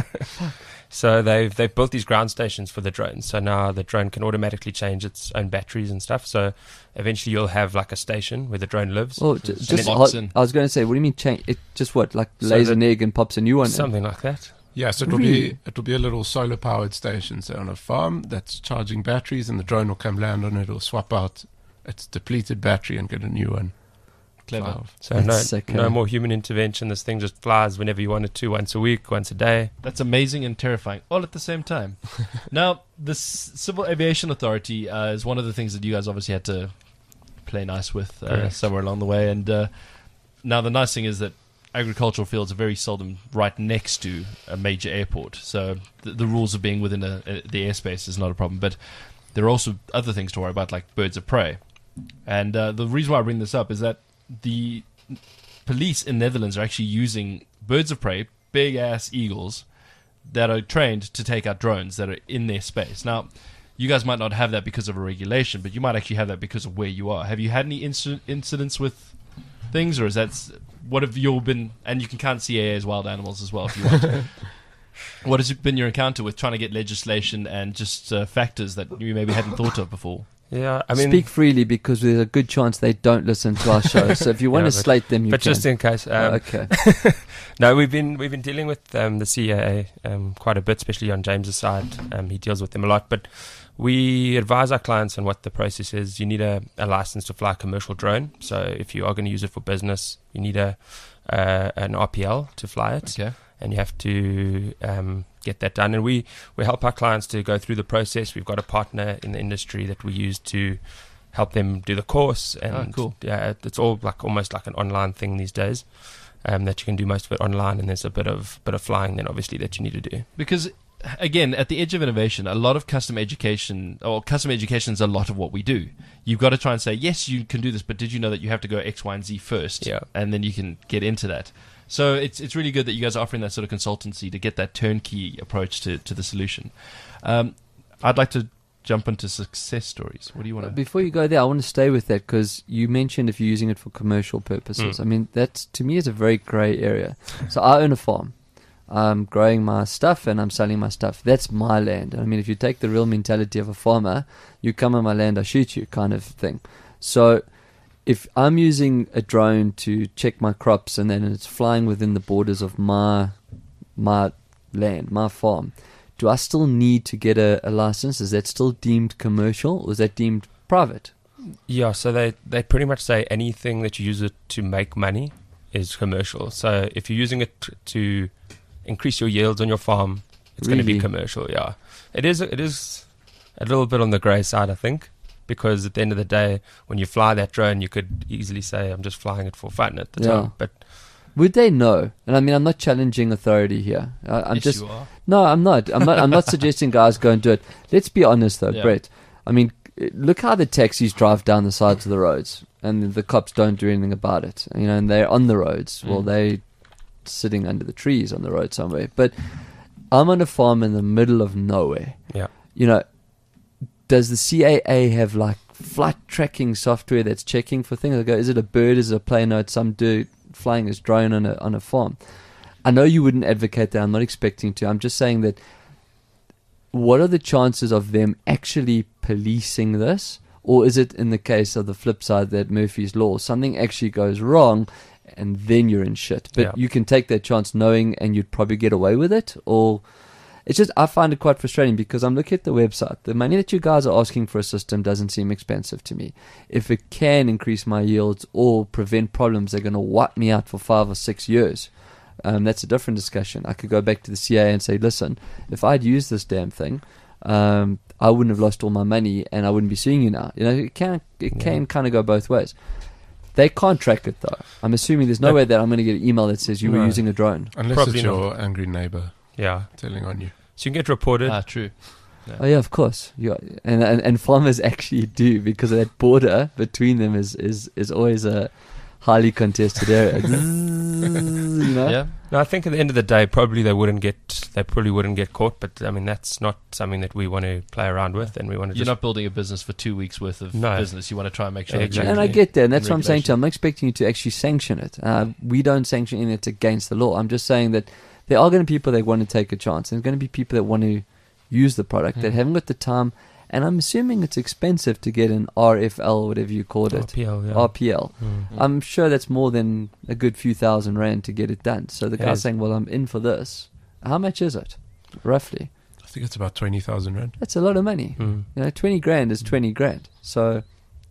So they've they've built these ground stations for the drones. So now the drone can automatically change its own batteries and stuff. So eventually you'll have like a station where the drone lives. Well, j- And just it locks I, in. I was going to say, what do you mean change? It just what, like So lays that- an egg and pops a new one in? Something like that. Yeah, so it will Really? be it will be a little solar powered station, so on a farm that's charging batteries, and the drone will come land on it. It'll swap out its depleted battery and get a new one. Clever. Fly off. So That's no sick, no eh? more human intervention. This thing just flies whenever you want it to, once a week, once a day. That's amazing and terrifying, all at the same time. Now, the S- Civil Aviation Authority uh, is one of the things that you guys obviously had to play nice with uh, Correct. somewhere along the way. And uh, now the nice thing is that agricultural fields are very seldom right next to a major airport. So the, the rules of being within a, a, the airspace is not a problem. But there are also other things to worry about, like birds of prey. And uh, the reason why I bring this up is that the police in Netherlands are actually using birds of prey, big ass eagles, that are trained to take out drones that are in their space. Now, you guys might not have that because of a regulation, but you might actually have that because of where you are. Have you had any inci- incidents with things, or is that s- what have you all been? And you can count C A A as wild animals as well if you want to. What has been your encounter with trying to get legislation and just uh, factors that you maybe hadn't thought of before? Yeah, I mean, Speak freely, because there's a good chance they don't listen to our show. So if you want Yeah, to but- slate them, you but can. just in case, um, Oh, okay. no, we've been we've been dealing with um, the C A A um, quite a bit, especially on James's side. Um, he deals with them a lot, but we advise our clients on what the process is. You need a, a license to fly a commercial drone. So if you are going to use it for business, you need a uh, an R P L to fly it. Okay. And you have to um, get that done. And we, we help our clients to go through the process. We've got a partner in the industry that we use to help them do the course. And Oh, cool. yeah, it's all like almost like an online thing these days. Um, that you can do most of it online, and there's a bit of bit of flying then obviously that you need to do. Because, again, at the edge of innovation, a lot of custom education, or custom education is a lot of what we do. You've got to try and say, yes, you can do this, but did you know that you have to go X, Y, and Z first? Yeah. And then you can get into that. So it's it's really good that you guys are offering that sort of consultancy to get that turnkey approach to, to the solution. Um, I'd like to jump into success stories. What do you want to... Before you go there, I want to stay with that, because you mentioned if you're using it for commercial purposes. Mm. I mean, that to me is a very grey area. So I own a farm. I'm growing my stuff and I'm selling my stuff. That's my land. I mean, if you take the real mentality of a farmer, you come on my land, I shoot you, kind of thing. So if I'm using a drone to check my crops and then it's flying within the borders of my my land, my farm, do I still need to get a, a license? Is that still deemed commercial, or is that deemed private? Yeah, so they, they pretty much say anything that you use it to make money is commercial. So if you're using it t- to increase your yields on your farm, it's going to be Really? commercial. Yeah, it is. It is a little bit on the grey side, I think, because at the end of the day, when you fly that drone, you could easily say, "I'm just flying it for fun" at the Yeah. time. But Would they know? And I mean, I'm not challenging authority here. I, I'm yes, just you are. no, I'm not. I'm not. I'm not suggesting guys go and do it. Let's be honest, though, Yeah. Brett. I mean, look how the taxis drive down the sides of the roads, and the cops don't do anything about it. You know, and they're on the roads. Well, Mm. they sitting under the trees on the road somewhere. But I'm on a farm in the middle of nowhere. yeah, You know, does the C A A have like flight tracking software that's checking for things? I go, is it a bird? Is it a plane? No, it's some dude flying his drone on a on a farm. I know you wouldn't advocate that. I'm not expecting to. I'm just saying that. What are the chances of them actually policing this? Or is it in the case of the flip side that Murphy's Law, something actually goes wrong and then you're in shit? But Yeah. you can take that chance knowing and you'd probably get away with it? Or it's just, I find it quite frustrating because I'm looking at the website. The money that you guys are asking for a system doesn't seem expensive to me. If it can increase my yields or prevent problems, they're going to wipe me out for five or six years. Um, that's a different discussion. I could go back to the C A A and say, listen, if I'd used this damn thing, um, I wouldn't have lost all my money and I wouldn't be suing you now. You know, it can it Yeah. can kind of go both ways. They can't track it though. I'm assuming there's no No. way that I'm going to get an email that says you were No. using a drone. Unless Probably it's your angry neighbor Yeah. telling on you. So you can get reported. Ah, true. Oh yeah, of course. You and, and and farmers actually do, because that border between them is is, is always a highly contested area. you know? Yeah. No, I think at the end of the day, probably they wouldn't get, they probably wouldn't get caught. But I mean, that's not something that we want to play around with, and we want to You're just. not building a business for two weeks worth of No. business. You want to try and make sure. that Exactly. you- And I get that, and that's what I'm saying to you. regulation. I'm not expecting you to actually sanction it. Uh, we don't sanction it against the law. I'm just saying that there are going to be people that want to take a chance. There's going to be people that want to use the product that Mm. haven't got the time. And I'm assuming it's expensive to get an R F L, whatever you called R it, P L, yeah. R P L. Mm. I'm sure that's more than a good few thousand rand to get it done. So the It guy's is. saying, well, I'm in for this. How much is it, roughly? I think it's about twenty thousand rand. That's a lot of money. Mm. You know, twenty grand is twenty grand. So,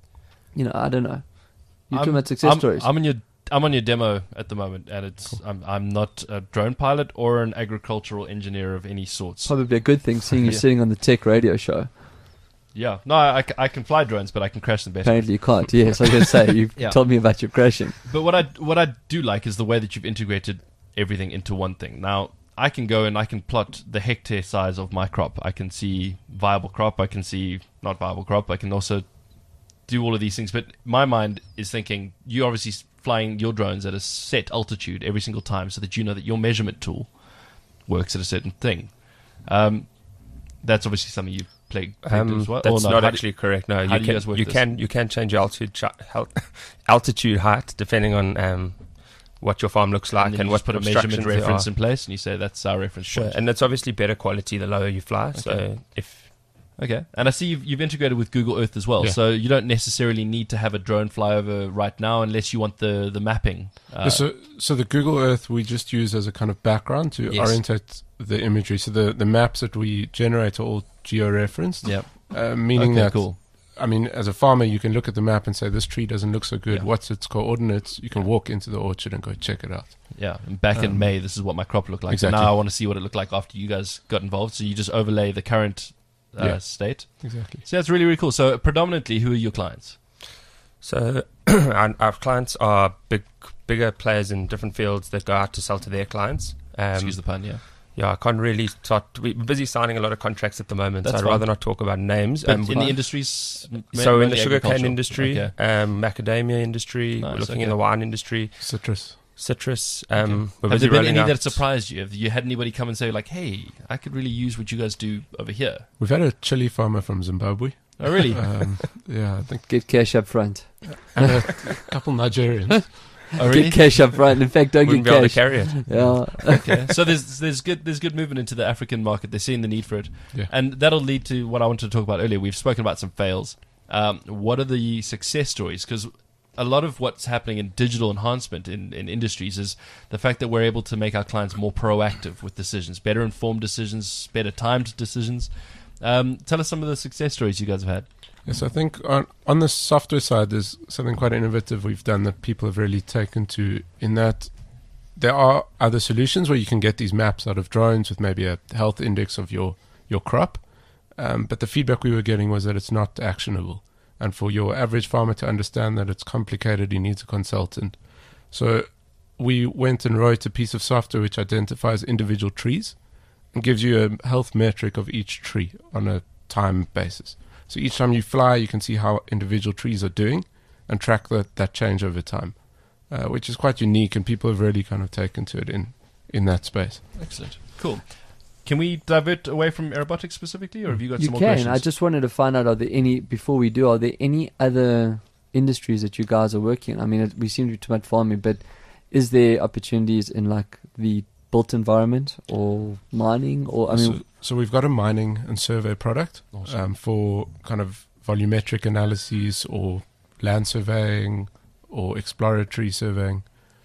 you know, I don't know. You're talking I'm- about success I'm, stories. I'm on your I'm on your demo at the moment, and it's I'm I'm not a drone pilot or an agricultural engineer of any sorts. Probably a good thing, seeing you Yeah. sitting on the tech radio show. Yeah, no, I, I c- I can fly drones, but I can crash them better. Apparently you can't. Yes, I was going to say, you Yeah. told me about your crashing. But what I what I do like is the way that you've integrated everything into one thing. Now I can go and I can plot the hectare size of my crop. I can see viable crop. I can see not viable crop. I can also do all of these things. But my mind is thinking, you obviously s- flying your drones at a set altitude every single time, so that you know that your measurement tool works at a certain thing. Um, that's obviously something you've played, played Um, as well. that's Or no, not how do- actually correct. No, how you do you can guys work you this? can you can change your altitude chi- hel- altitude height depending on um, what your farm looks like and and, then you what just put a obstructions measurement there reference are. in place, and you say that's our reference Sure, point. and it's obviously better quality the lower you fly. Okay. So if Okay, and I see you've, you've integrated with Google Earth as well, Yeah. so you don't necessarily need to have a drone fly over right now unless you want the the mapping. Uh, Yeah, so, so the Google Earth we just use as a kind of background to Yes. orientate the imagery. So the, the maps that we generate are all geo-referenced, yeah, uh, meaning okay, that, cool. I mean, as a farmer, you can look at the map and say, this tree doesn't look so good. Yeah. What's its coordinates? You can walk into the orchard and go check it out. Yeah, and back in Um, May, this is what my crop looked like. exactly. Now I want to see what it looked like after you guys got involved. So you just overlay the current uh, Yeah. state. Exactly. So that's really really cool. So predominantly, who are your clients? so, our, our clients are big bigger players in different fields that go out to sell to their clients. Um, Excuse the pun. Yeah, Yeah, I can't really start. We're busy signing a lot of contracts at the moment, That's so I'd fine. rather not talk about names. but Um, in the industries. ma- so in mainly the sugarcane agricultural. industry, Okay. um, macadamia industry, Nice, we're looking okay. in the wine industry, Citrus. citrus. Um, we're Have busy there been rolling any out. that surprised you? Have you had anybody come and say like, "Hey, I could really use what you guys do over here"? We've had a chili farmer from Zimbabwe. Oh, really? Um, yeah, I think Get cash up front. and a couple Nigerians. oh, really? Get cash up front. In fact, don't Wouldn't be get able to cash. carry it. Yeah. Okay, so there's there's good there's good movement into the African market. They're seeing the need for it, Yeah. and that'll lead to what I wanted to talk about earlier. We've spoken about some fails. Um, what are the success stories? Because a lot of what's happening in digital enhancement in, in industries is the fact that we're able to make our clients more proactive with decisions, better informed decisions, better timed decisions. Um, tell us some of the success stories you guys have had. Yes, I think on, on the software side, there's something quite innovative we've done that people have really taken to, in that there are other solutions where you can get these maps out of drones with maybe a health index of your, your crop. Um, but the feedback we were getting was that it's not actionable. And for your average farmer to understand that it's complicated, he needs a consultant. So we went and wrote a piece of software which identifies individual trees and gives you a health metric of each tree on a time basis. So each time you fly, you can see how individual trees are doing and track that, that change over time, uh, which is quite unique, and people have really kind of taken to it in, in that space. Excellent. Cool. Can we divert away from aerobotics specifically, or have you got You some more can. questions? I just wanted to find out, are there any, before we do, are there any other industries that you guys are working in? I mean, it, we seem to be too much farming, but is there opportunities in like the built environment or mining? Or I mean, so, so we've got a mining and survey product Awesome. um, for kind of volumetric analyses or land surveying or exploratory surveying.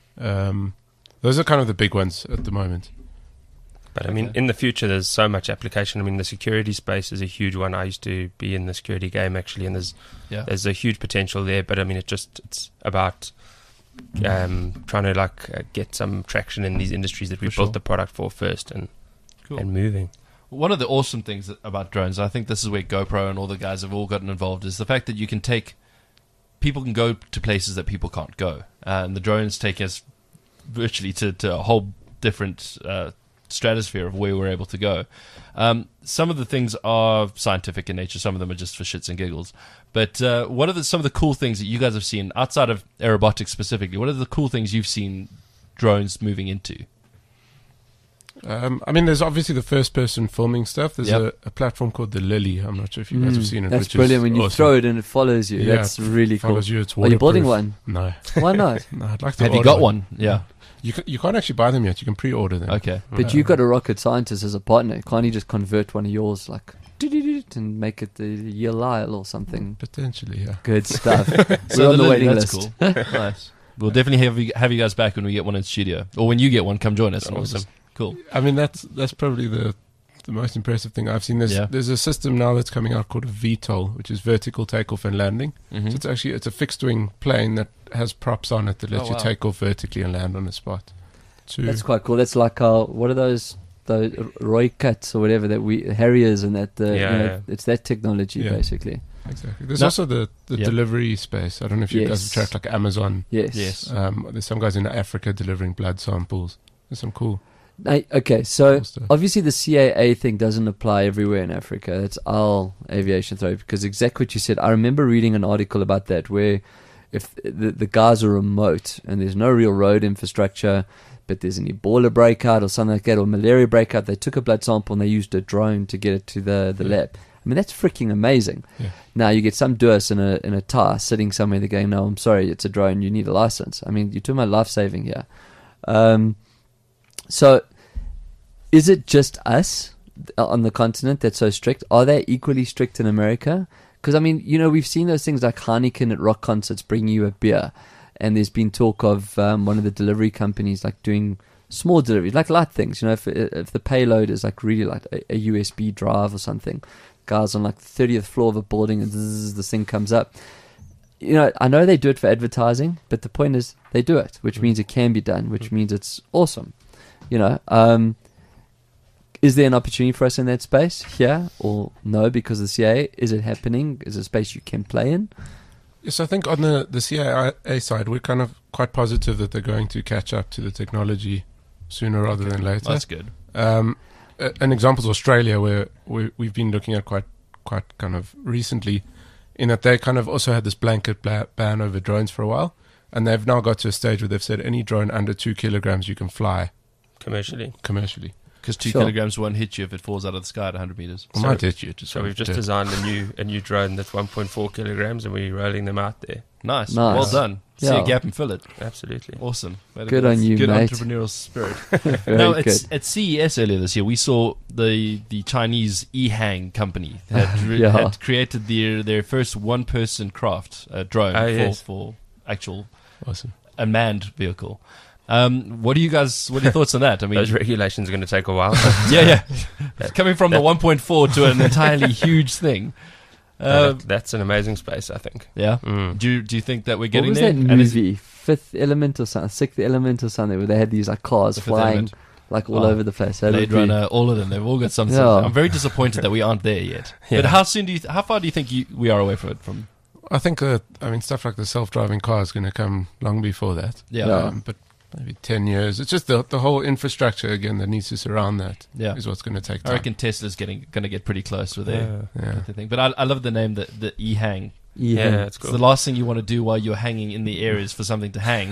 Um, those are kind of the big ones at the moment. But I mean, Okay. in the future, there's so much application. I mean, the security space is a huge one. I used to be in the security game actually, and there's yeah. there's a huge potential there. But I mean, it just it's about um, trying to like uh, get some traction in these industries that we For built sure. the product for first, and Cool. and moving. One of the awesome things about drones, I think this is where GoPro and all the guys have all gotten involved, is the fact that you can take, people can go to places that people can't go. Uh, and the drones take us virtually to, to a whole different uh, stratosphere of where we're able to go. Um, some of the things are scientific in nature, some of them are just for shits and giggles. But uh, what are the, some of the cool things that you guys have seen, outside of aerobotics specifically, what are the cool things you've seen drones moving into? Um, I mean, there's obviously the first-person filming stuff. There's Yep. a, a platform called the Lily. I'm not sure if you guys have seen it. Mm, That's which brilliant is when you awesome. throw it and it follows you. Yeah, That's it really cool. follows you. It's Are you building waterproof. one? No, Why not? no. I'd like to. Have you order got one? Yeah. You can, you can't actually buy them yet. You can pre-order them. Okay. But you've got a rocket scientist as a partner. Can't you just convert one of yours, like, and make it the Yale or something? Potentially, yeah. Good stuff. So We're on the Lily, waiting that's list. cool. Nice. We'll definitely have you, have you guys back when we get one in studio, or when you get one, come join us. and we'll Awesome. just- Cool. I mean, that's that's probably the the most impressive thing I've seen. There's Yeah. there's a system now that's coming out called a V TOL, which is vertical takeoff and landing. Mhm. So it's actually it's a fixed wing plane that has props on it that lets Oh, you wow. take off vertically and land on the spot. So That's quite cool. That's like our, what are those, those Roy Cuts or whatever that we, Harriers and that, uh, Yeah, you know, yeah. it's that technology Yeah. basically. exactly. There's No- also the, the Yeah. delivery space. I don't know if you guys Yes. have tracked like Amazon. Yes. Yes. Um, there's some guys in Africa delivering blood samples. There's some cool. I, okay, so Cool stuff. obviously the C A A thing doesn't apply everywhere in Africa. It's our aviation authority, because exactly what you said. I remember reading an article about that where if the, the guys are remote and there's no real road infrastructure, but there's an Ebola breakout or something like that, or malaria breakout, they took a blood sample and they used a drone to get it to the, the Yeah. lab. I mean, that's freaking amazing. Yeah. Now you get some dus in a in a tar sitting somewhere. They're going, no, I'm sorry, it's a drone. You need a license. I mean, you're talking about life saving here. Um, so, is it just us on the continent that's so strict? Are they equally strict in America? Because I mean, you know, we've seen those things like Heineken at rock concerts bring you a beer, and there's been talk of um, one of the delivery companies like doing small deliveries, like light things. You know, if if the payload is like really like a, a U S B drive or something, guys on like the thirtieth floor of a building and zzz, this thing comes up. You know, I know they do it for advertising, but the point is they do it, which means it can be done, which means it's awesome. You know, um, is there an opportunity for us in that space here or no because of the C A A? Is it happening? Is it a space you can play in? Yes, I think on the, the C A A side, we're kind of quite positive that they're going to catch up to the technology sooner rather than later. That's good. Um, a- an example is Australia, where we, we've been looking at quite quite kind of recently, in that they kind of also had this blanket bla- ban over drones for a while, and they've now got to a stage where they've said any drone under two kilograms you can fly commercially. commercially. Because two Sure. kilograms won't hit you if it falls out of the sky at one hundred meters. It So- might hit you. Just So we've just to- designed a new a new drone that's one point four kilograms, and we're rolling them out there. Nice. Nice. Well done. See Yeah. a gap and fill it. Absolutely. Awesome. Way to Good go. on you, Good mate. entrepreneurial spirit. Very now, good. it's, at C E S earlier this year, we saw the the Chinese Ehang company had, re- Yeah. had created their their first one person craft uh, drone Oh, for, yes. for actual Awesome. unmanned vehicle. Um, what do you guys? What are your thoughts on that? I mean, Those regulations are going to take a while. yeah, yeah, coming from the one point four to an entirely huge thing. Uh, Uh, that- that's an amazing space, I think. yeah. Mm. Do you, do you think that we're What getting was there? that And is- movie? Fifth Element or something? Sixth Element or something? Where they had these like cars The Fifth flying Element. like all Oh, over the place. That would Blade be- Runner, all of them. They've all got something. Yeah. I'm very disappointed that we aren't there yet. Yeah. But how soon do you? Th- how far do you think you, we are away from it? From I think that, I mean, stuff like the self-driving car is going to come long before that. yeah, Yeah. Um, but maybe ten years. It's just the the whole infrastructure, again, that needs to surround that is yeah. what's going to take I time. reckon Tesla's getting going to get pretty close with their Yeah. Yeah. with their thing. But I, I love the name, the the E-hang. Yeah. Yeah, it's It's cool. the last thing you want to do while you're hanging in the air is for something to hang.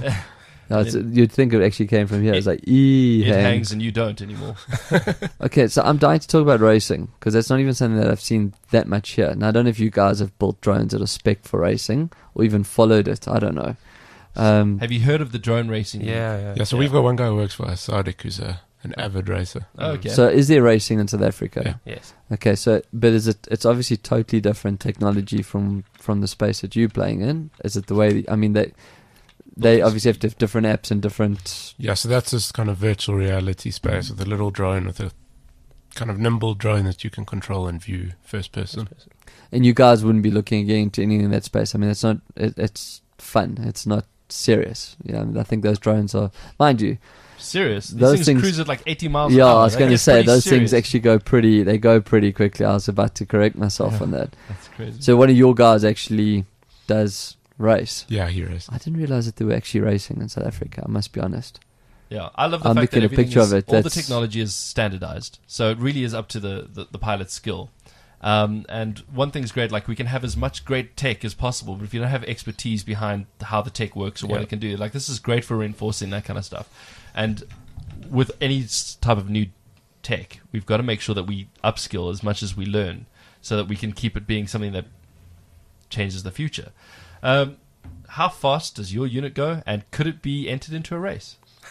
No, it's, you'd think it actually came from here. It's like E It hang. hangs and you don't anymore. Okay, so I'm dying to talk about racing because that's not even something that I've seen that much here. Now I don't know if you guys have built drones that are spec for racing or even followed it. I don't know. Um, Have you heard of the drone racing? Yeah, yeah. Yeah, so Yeah. we've got one guy who works for us, Sadiq, who's a, an avid racer. Oh, okay. So is there racing in South Africa? Yeah. Yes. Okay, so but is it? It's obviously totally different technology from from the space that you're playing in. Is it the way? I mean, they they obviously have to have different apps and different. Yeah, so that's this kind of virtual reality space with a little drone, with a kind of nimble drone that you can control and view first person. And you guys wouldn't be looking at getting into anything in that space. I mean, it's not. It, it's fun. It's not serious. Yeah, I, mean, I think those drones are, mind you. Serious? These Those things, things- cruise at like eighty miles Yeah, an hour. I was That going to gets say pretty those serious. things actually go pretty. They go pretty quickly. I was about to correct myself Yeah. on that. That's crazy. So one of your guys actually does race. Yeah, he is. I didn't realize that they were actually racing in South Africa. I must be honest. Yeah, I love the I'm fact looking that at a everything picture is, of it, all the that's- technology is standardized. So it really is up to the, the, the pilot's skill. Um, and one thing's great, like we can have as much great tech as possible, but if you don't have expertise behind how the tech works or what Yeah. it can do, like this is great for reinforcing that kind of stuff. And with any s- type of new tech, we've got to make sure that we upskill as much as we learn so that we can keep it being something that changes the future. Um, how fast does your unit go, and could it be entered into a race?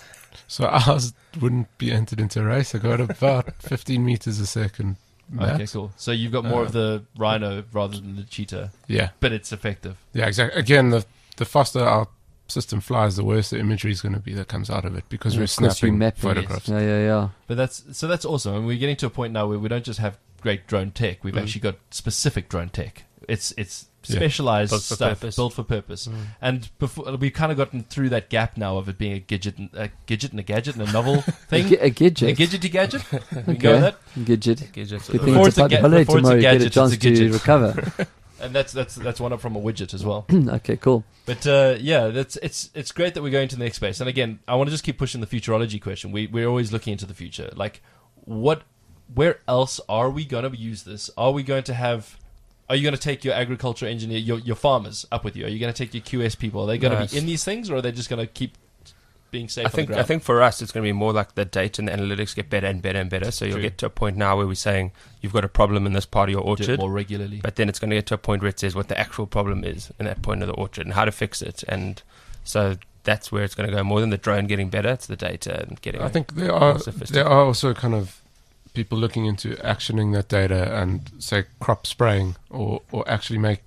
So ours wouldn't be entered into a race. I got about fifteen meters a second. Okay, max. cool. So you've got more Uh, of the rhino rather than the cheetah, Yeah, but it's effective. yeah, exactly. Again, the the faster our system flies, the worse the imagery is going to be that comes out of it because And we're of course you're snapping mapping it. photographs. Yeah, yeah, yeah. But that's so that's awesome. And we're getting to a point now where we don't just have great drone tech. We've Mm. actually got specific drone tech. It's it's Yeah. specialized Built for stuff purpose. built for purpose. Mm. And before we've kind of gotten through that gap now of it being a gadget, and, a gadget and a gadget and a novel A, thing. gi- a gadget. A gadgety gadget. We can Okay. go with that. Gadget. Gadgets. Good Uh, thing Before it's it's a a ga- holiday before it's a tomorrow. You get gadget, a it's a chance to gadget. recover. And that's that's that's one up from a widget as well. Okay, cool. But uh, yeah, that's it's it's great that we're going to the next space. And again, I want to just keep pushing the futurology question. We we're always looking into the future. Like, what, where else are we going to use this? Are we going to have? Are you going to take your agriculture engineer, your your farmers up with you? Are you going to take your Q S people? Are they going to Nice. be in these things, or are they just going to keep being safe I on think the I ground? think for us it's going to be more like the data and the analytics get better and better and better. So you'll True. get to a point now where we're saying you've got a problem in this part of your Do it orchard, more regularly. but then it's going to get to a point where it says what the actual problem is in that point of the orchard and how to fix it. And so that's where it's going to go. More than the drone getting better, it's the data and getting. I think there are more sophisticated. there are also kind of people looking into actioning that data and say crop spraying or or actually make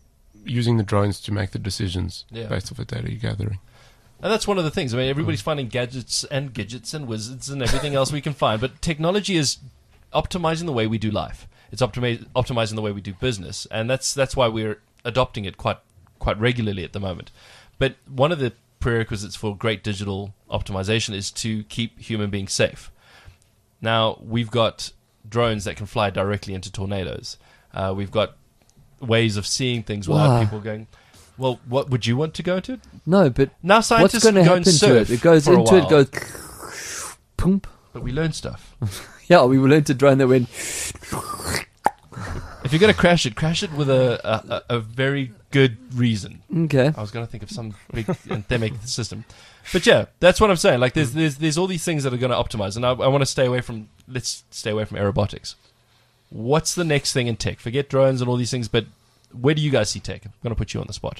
using the drones to make the decisions Yeah. based off the data you're gathering. And that's one of the things. I mean, everybody's Mm. finding gadgets and gadgets and wizards and everything else we can find. But technology is optimizing the way we do life. It's optimi- optimizing the way we do business, and that's that's why we're adopting it quite quite regularly at the moment. But one of the prerequisites for great digital optimization is to keep human beings safe. Now we've got drones that can fly directly into tornadoes. Uh, we've got ways of seeing things without Wow. people going, "Well, what would you want to go into?" No, but Now what's scientists going to can go happen and to surf it? It goes for a into it, while, goes poomp. but we learn stuff. Yeah, we learned to drone that went. If you're going to crash it, crash it with a, a, a a very good reason. Okay. I was going to think of some big anthemic system. But yeah, that's what I'm saying. Like, there's there's, there's all these things that are going to optimize, and I, I want to stay away from, let's stay away from aerobotics. What's the next thing in tech? Forget drones and all these things, but where do you guys see tech? I'm going to put you on the spot.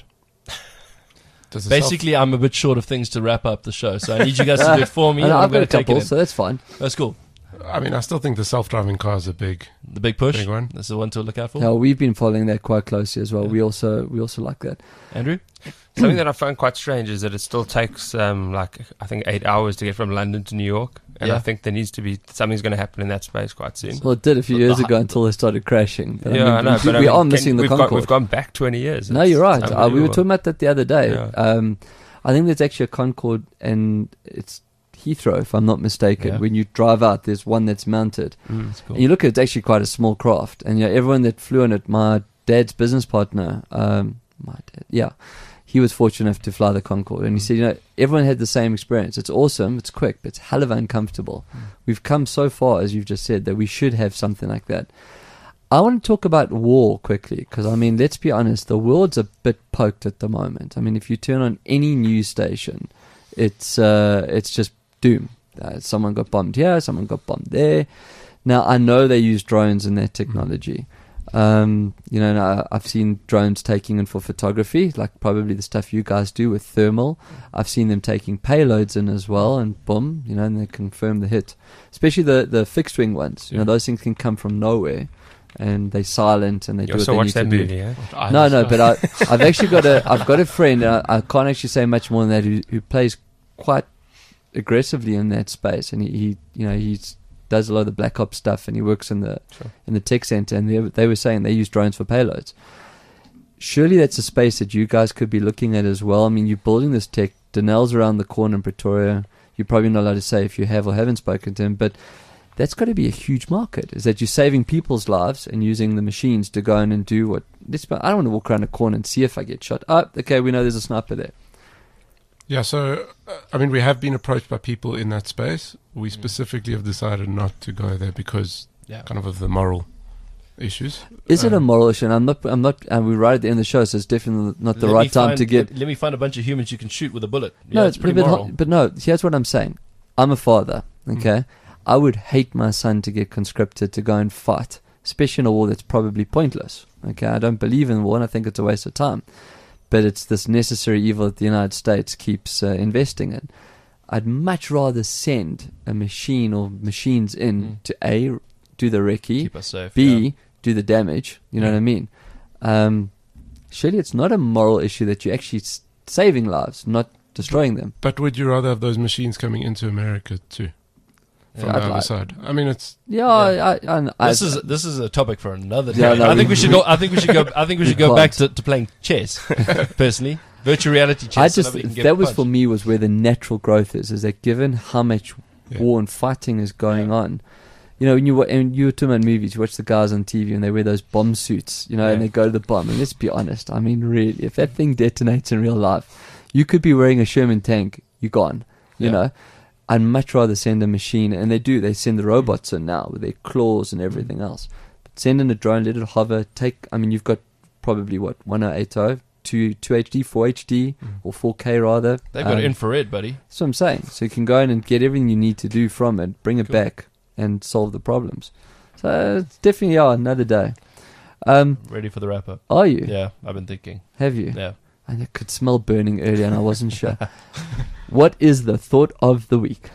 Does the self- Basically, I'm a bit short of things to wrap up the show, so I need you guys to do it for me. And and I've I'm got going a to take couple, it in. so that's fine. That's cool. I mean, I still think the self-driving car is a big. The big push. Big one. That's the one to look out for. Yeah, we've been following that quite closely as well. Yeah. We also we also like that. Andrew? Something that I find quite strange is that it still takes um, like I think eight hours to get from London to New York, and Yeah. I think there needs to be something's going to happen in that space quite soon. Well, it did a few The- years the ago hu- until they started crashing. But yeah, I mean, know, we, but I we mean, are can- missing the we've Concorde. Gone, we've gone back twenty years. No, It's you're right. Uh, we were unbelievable. talking about that the other day. Yeah. Um, I think there's actually a Concorde, and it's Heathrow, if I'm not mistaken. Yeah. When you drive out, there's one that's mounted. Mm. That's cool. And you look at it, it's actually quite a small craft. And yeah, everyone that flew on it, my dad's business partner, um, my dad, yeah, he was fortunate enough to fly the Concorde. And he said, you know, everyone had the same experience. It's awesome, it's quick, but it's hell of uncomfortable. We've come so far, as you've just said, that we should have something like that. I want to talk about war quickly, because, I mean, let's be honest, the world's a bit poked at the moment. I mean, if you turn on any news station, it's uh, it's just doom. Uh, someone got bombed here, someone got bombed there. Now, I know they use drones in their technology. Um, you know, and I, I've seen drones taking in for photography, like probably the stuff you guys do with thermal. I've seen them taking payloads in as well, and boom, you know, and they confirm the hit. Especially the, the fixed wing ones. You know, Yeah. those things can come from nowhere, and they're silent, and they You do what also they watch need that to do. movie, yeah? I No, just- no, but I, I've actually got a, I've got a friend. Uh, I can't actually say much more than that. Who, who plays quite aggressively in that space, and he, he you know, he's does a lot of the Black Ops stuff, and he works in the Sure. in the tech center. And they, they were saying they use drones for payloads. surely that's a space that you guys could be looking at as well. I mean, you're building this tech. Danel's around the corner in Pretoria. You're probably not allowed to say if you have or haven't spoken to him, but that's got to be a huge market. Is that you're saving people's lives and using the machines to go in and do what? This, I don't want to walk around a corner and see if I get shot. Oh, okay, we know there's a sniper there. Yeah, so, uh, I mean, we have been approached by people in that space. We specifically have decided not to go there because Yeah. kind of of the moral issues. Is it a Um, moral issue? And I'm not. I'm not. And we right at the end of the show, so it's definitely not the Let right me time find- to get. Let, let me find a bunch of humans you can shoot with a bullet. Yeah, no, it's it's pretty but, moral. but no. Here's what I'm saying. I'm a father. Okay, I would hate my son to get conscripted to go and fight, especially in a war that's probably pointless. Okay, I don't believe in war, and I think it's a waste of time. But it's this necessary evil that the United States keeps uh, investing in. I'd much rather send a machine or machines in Mm. to A, do the recce, Keep us safe. B, yeah. do the damage. You know what I mean? Um, surely it's not a moral issue that you're actually s- saving lives, not destroying them. But would you rather have those machines coming into America too? From I'd the other like- side. I mean, it's Yeah, Yeah. I, I, I, This is this is a topic for another day. Yeah, no, I think we- we should go. I think we should go. I think we we should go back to, can't. to playing chess. Personally, virtual reality chess. I so just nobody can get that was for punched. me was where the natural growth is. Is that given how much Yeah. war and fighting is going Yeah. on, you know, when you wa- and you were talking about movies, you watch the guys on T V and they wear those bomb suits, you know, and Yeah. they go to the bomb. And let's be honest, I mean, really, if that thing detonates in real life, you could be wearing a Sherman tank, you're gone. You Yeah. know, I'd much rather send a machine, and they do. They send the robots in now with their claws and everything else. But send in a drone, let it hover. Take, I mean, you've got probably what one oh eight oh, two two H D, four H D, or four K rather. They've got Um, infrared, buddy. That's what I'm saying. So you can go in and get everything you need to do from it, bring it Cool. back, and solve the problems. So it's definitely yeah, another day. Um, Ready for the wrap up. are you? Yeah, I've been thinking. Have you? Yeah. And I could smell burning earlier, and I wasn't sure. What is the thought of the week?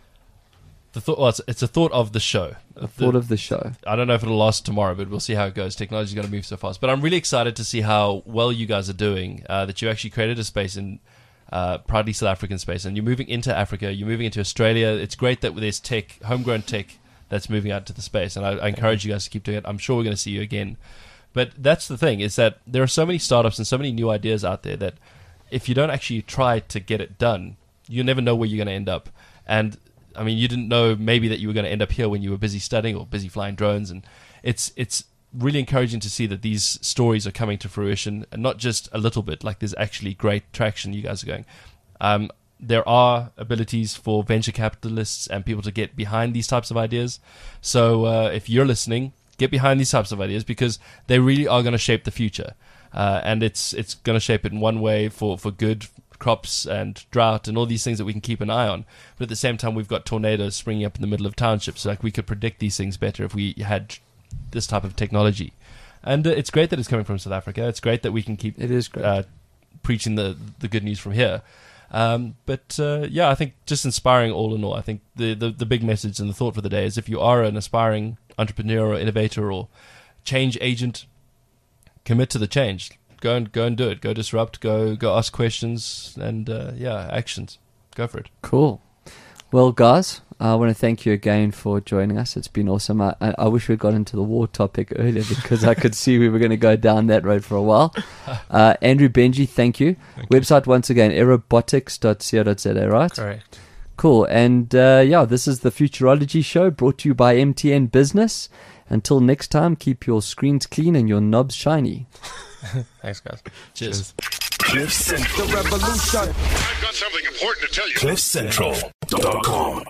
The thought. Well, it's, it's a thought of the show. The thought of the show. I don't know if it'll last tomorrow, but we'll see how it goes. Technology's going to move so fast. But I'm really excited to see how well you guys are doing, uh, that you actually created a space in uh, proudly South African space, and you're moving into Africa, you're moving into Australia. It's great that there's tech, homegrown tech, that's moving out to the space, and I, I encourage you guys to keep doing it. I'm sure we're going to see you again. But that's the thing, is that there are so many startups and so many new ideas out there that if you don't actually try to get it done, you never know where you're going to end up. And I mean, you didn't know maybe that you were going to end up here when you were busy studying or busy flying drones. And it's it's really encouraging to see that these stories are coming to fruition, and not just a little bit. Like, there's actually great traction you guys are going. Um, there are abilities for venture capitalists and people to get behind these types of ideas. So uh, if you're listening, get behind these types of ideas, because they really are going to shape the future. Uh, and it's it's going to shape it in one way for, for good, crops and drought and all these things that we can keep an eye on. But at the same time, we've got tornadoes springing up in the middle of townships. So like, we could predict these things better if we had this type of technology. And uh, it's great that it's coming from South Africa. It's great that we can keep It is great. uh, preaching the the good news from here. Um, but uh, yeah, I think just inspiring all in all. I think the, the the big message and the thought for the day is, if you are an aspiring entrepreneur or innovator or change agent, commit to the change. Go and go and do it. Go disrupt. Go go ask questions, and uh, yeah, actions. Go for it. Cool. Well, guys, I want to thank you again for joining us. It's been awesome. I, I, I wish we got into the war topic earlier, because I could see we were going to go down that road for a while. Uh, Andrew Benji, thank you. Thank you. Website once again, aerobotics dot co dot za, right? Correct. Cool. And uh, yeah, this is the Futurology Show, brought to you by M T N Business. Until next time, keep your screens clean and your knobs shiny. Thanks, guys. Cheers. Cliff Central. The revolution. I've got something important to tell you. Cliff Central dot com.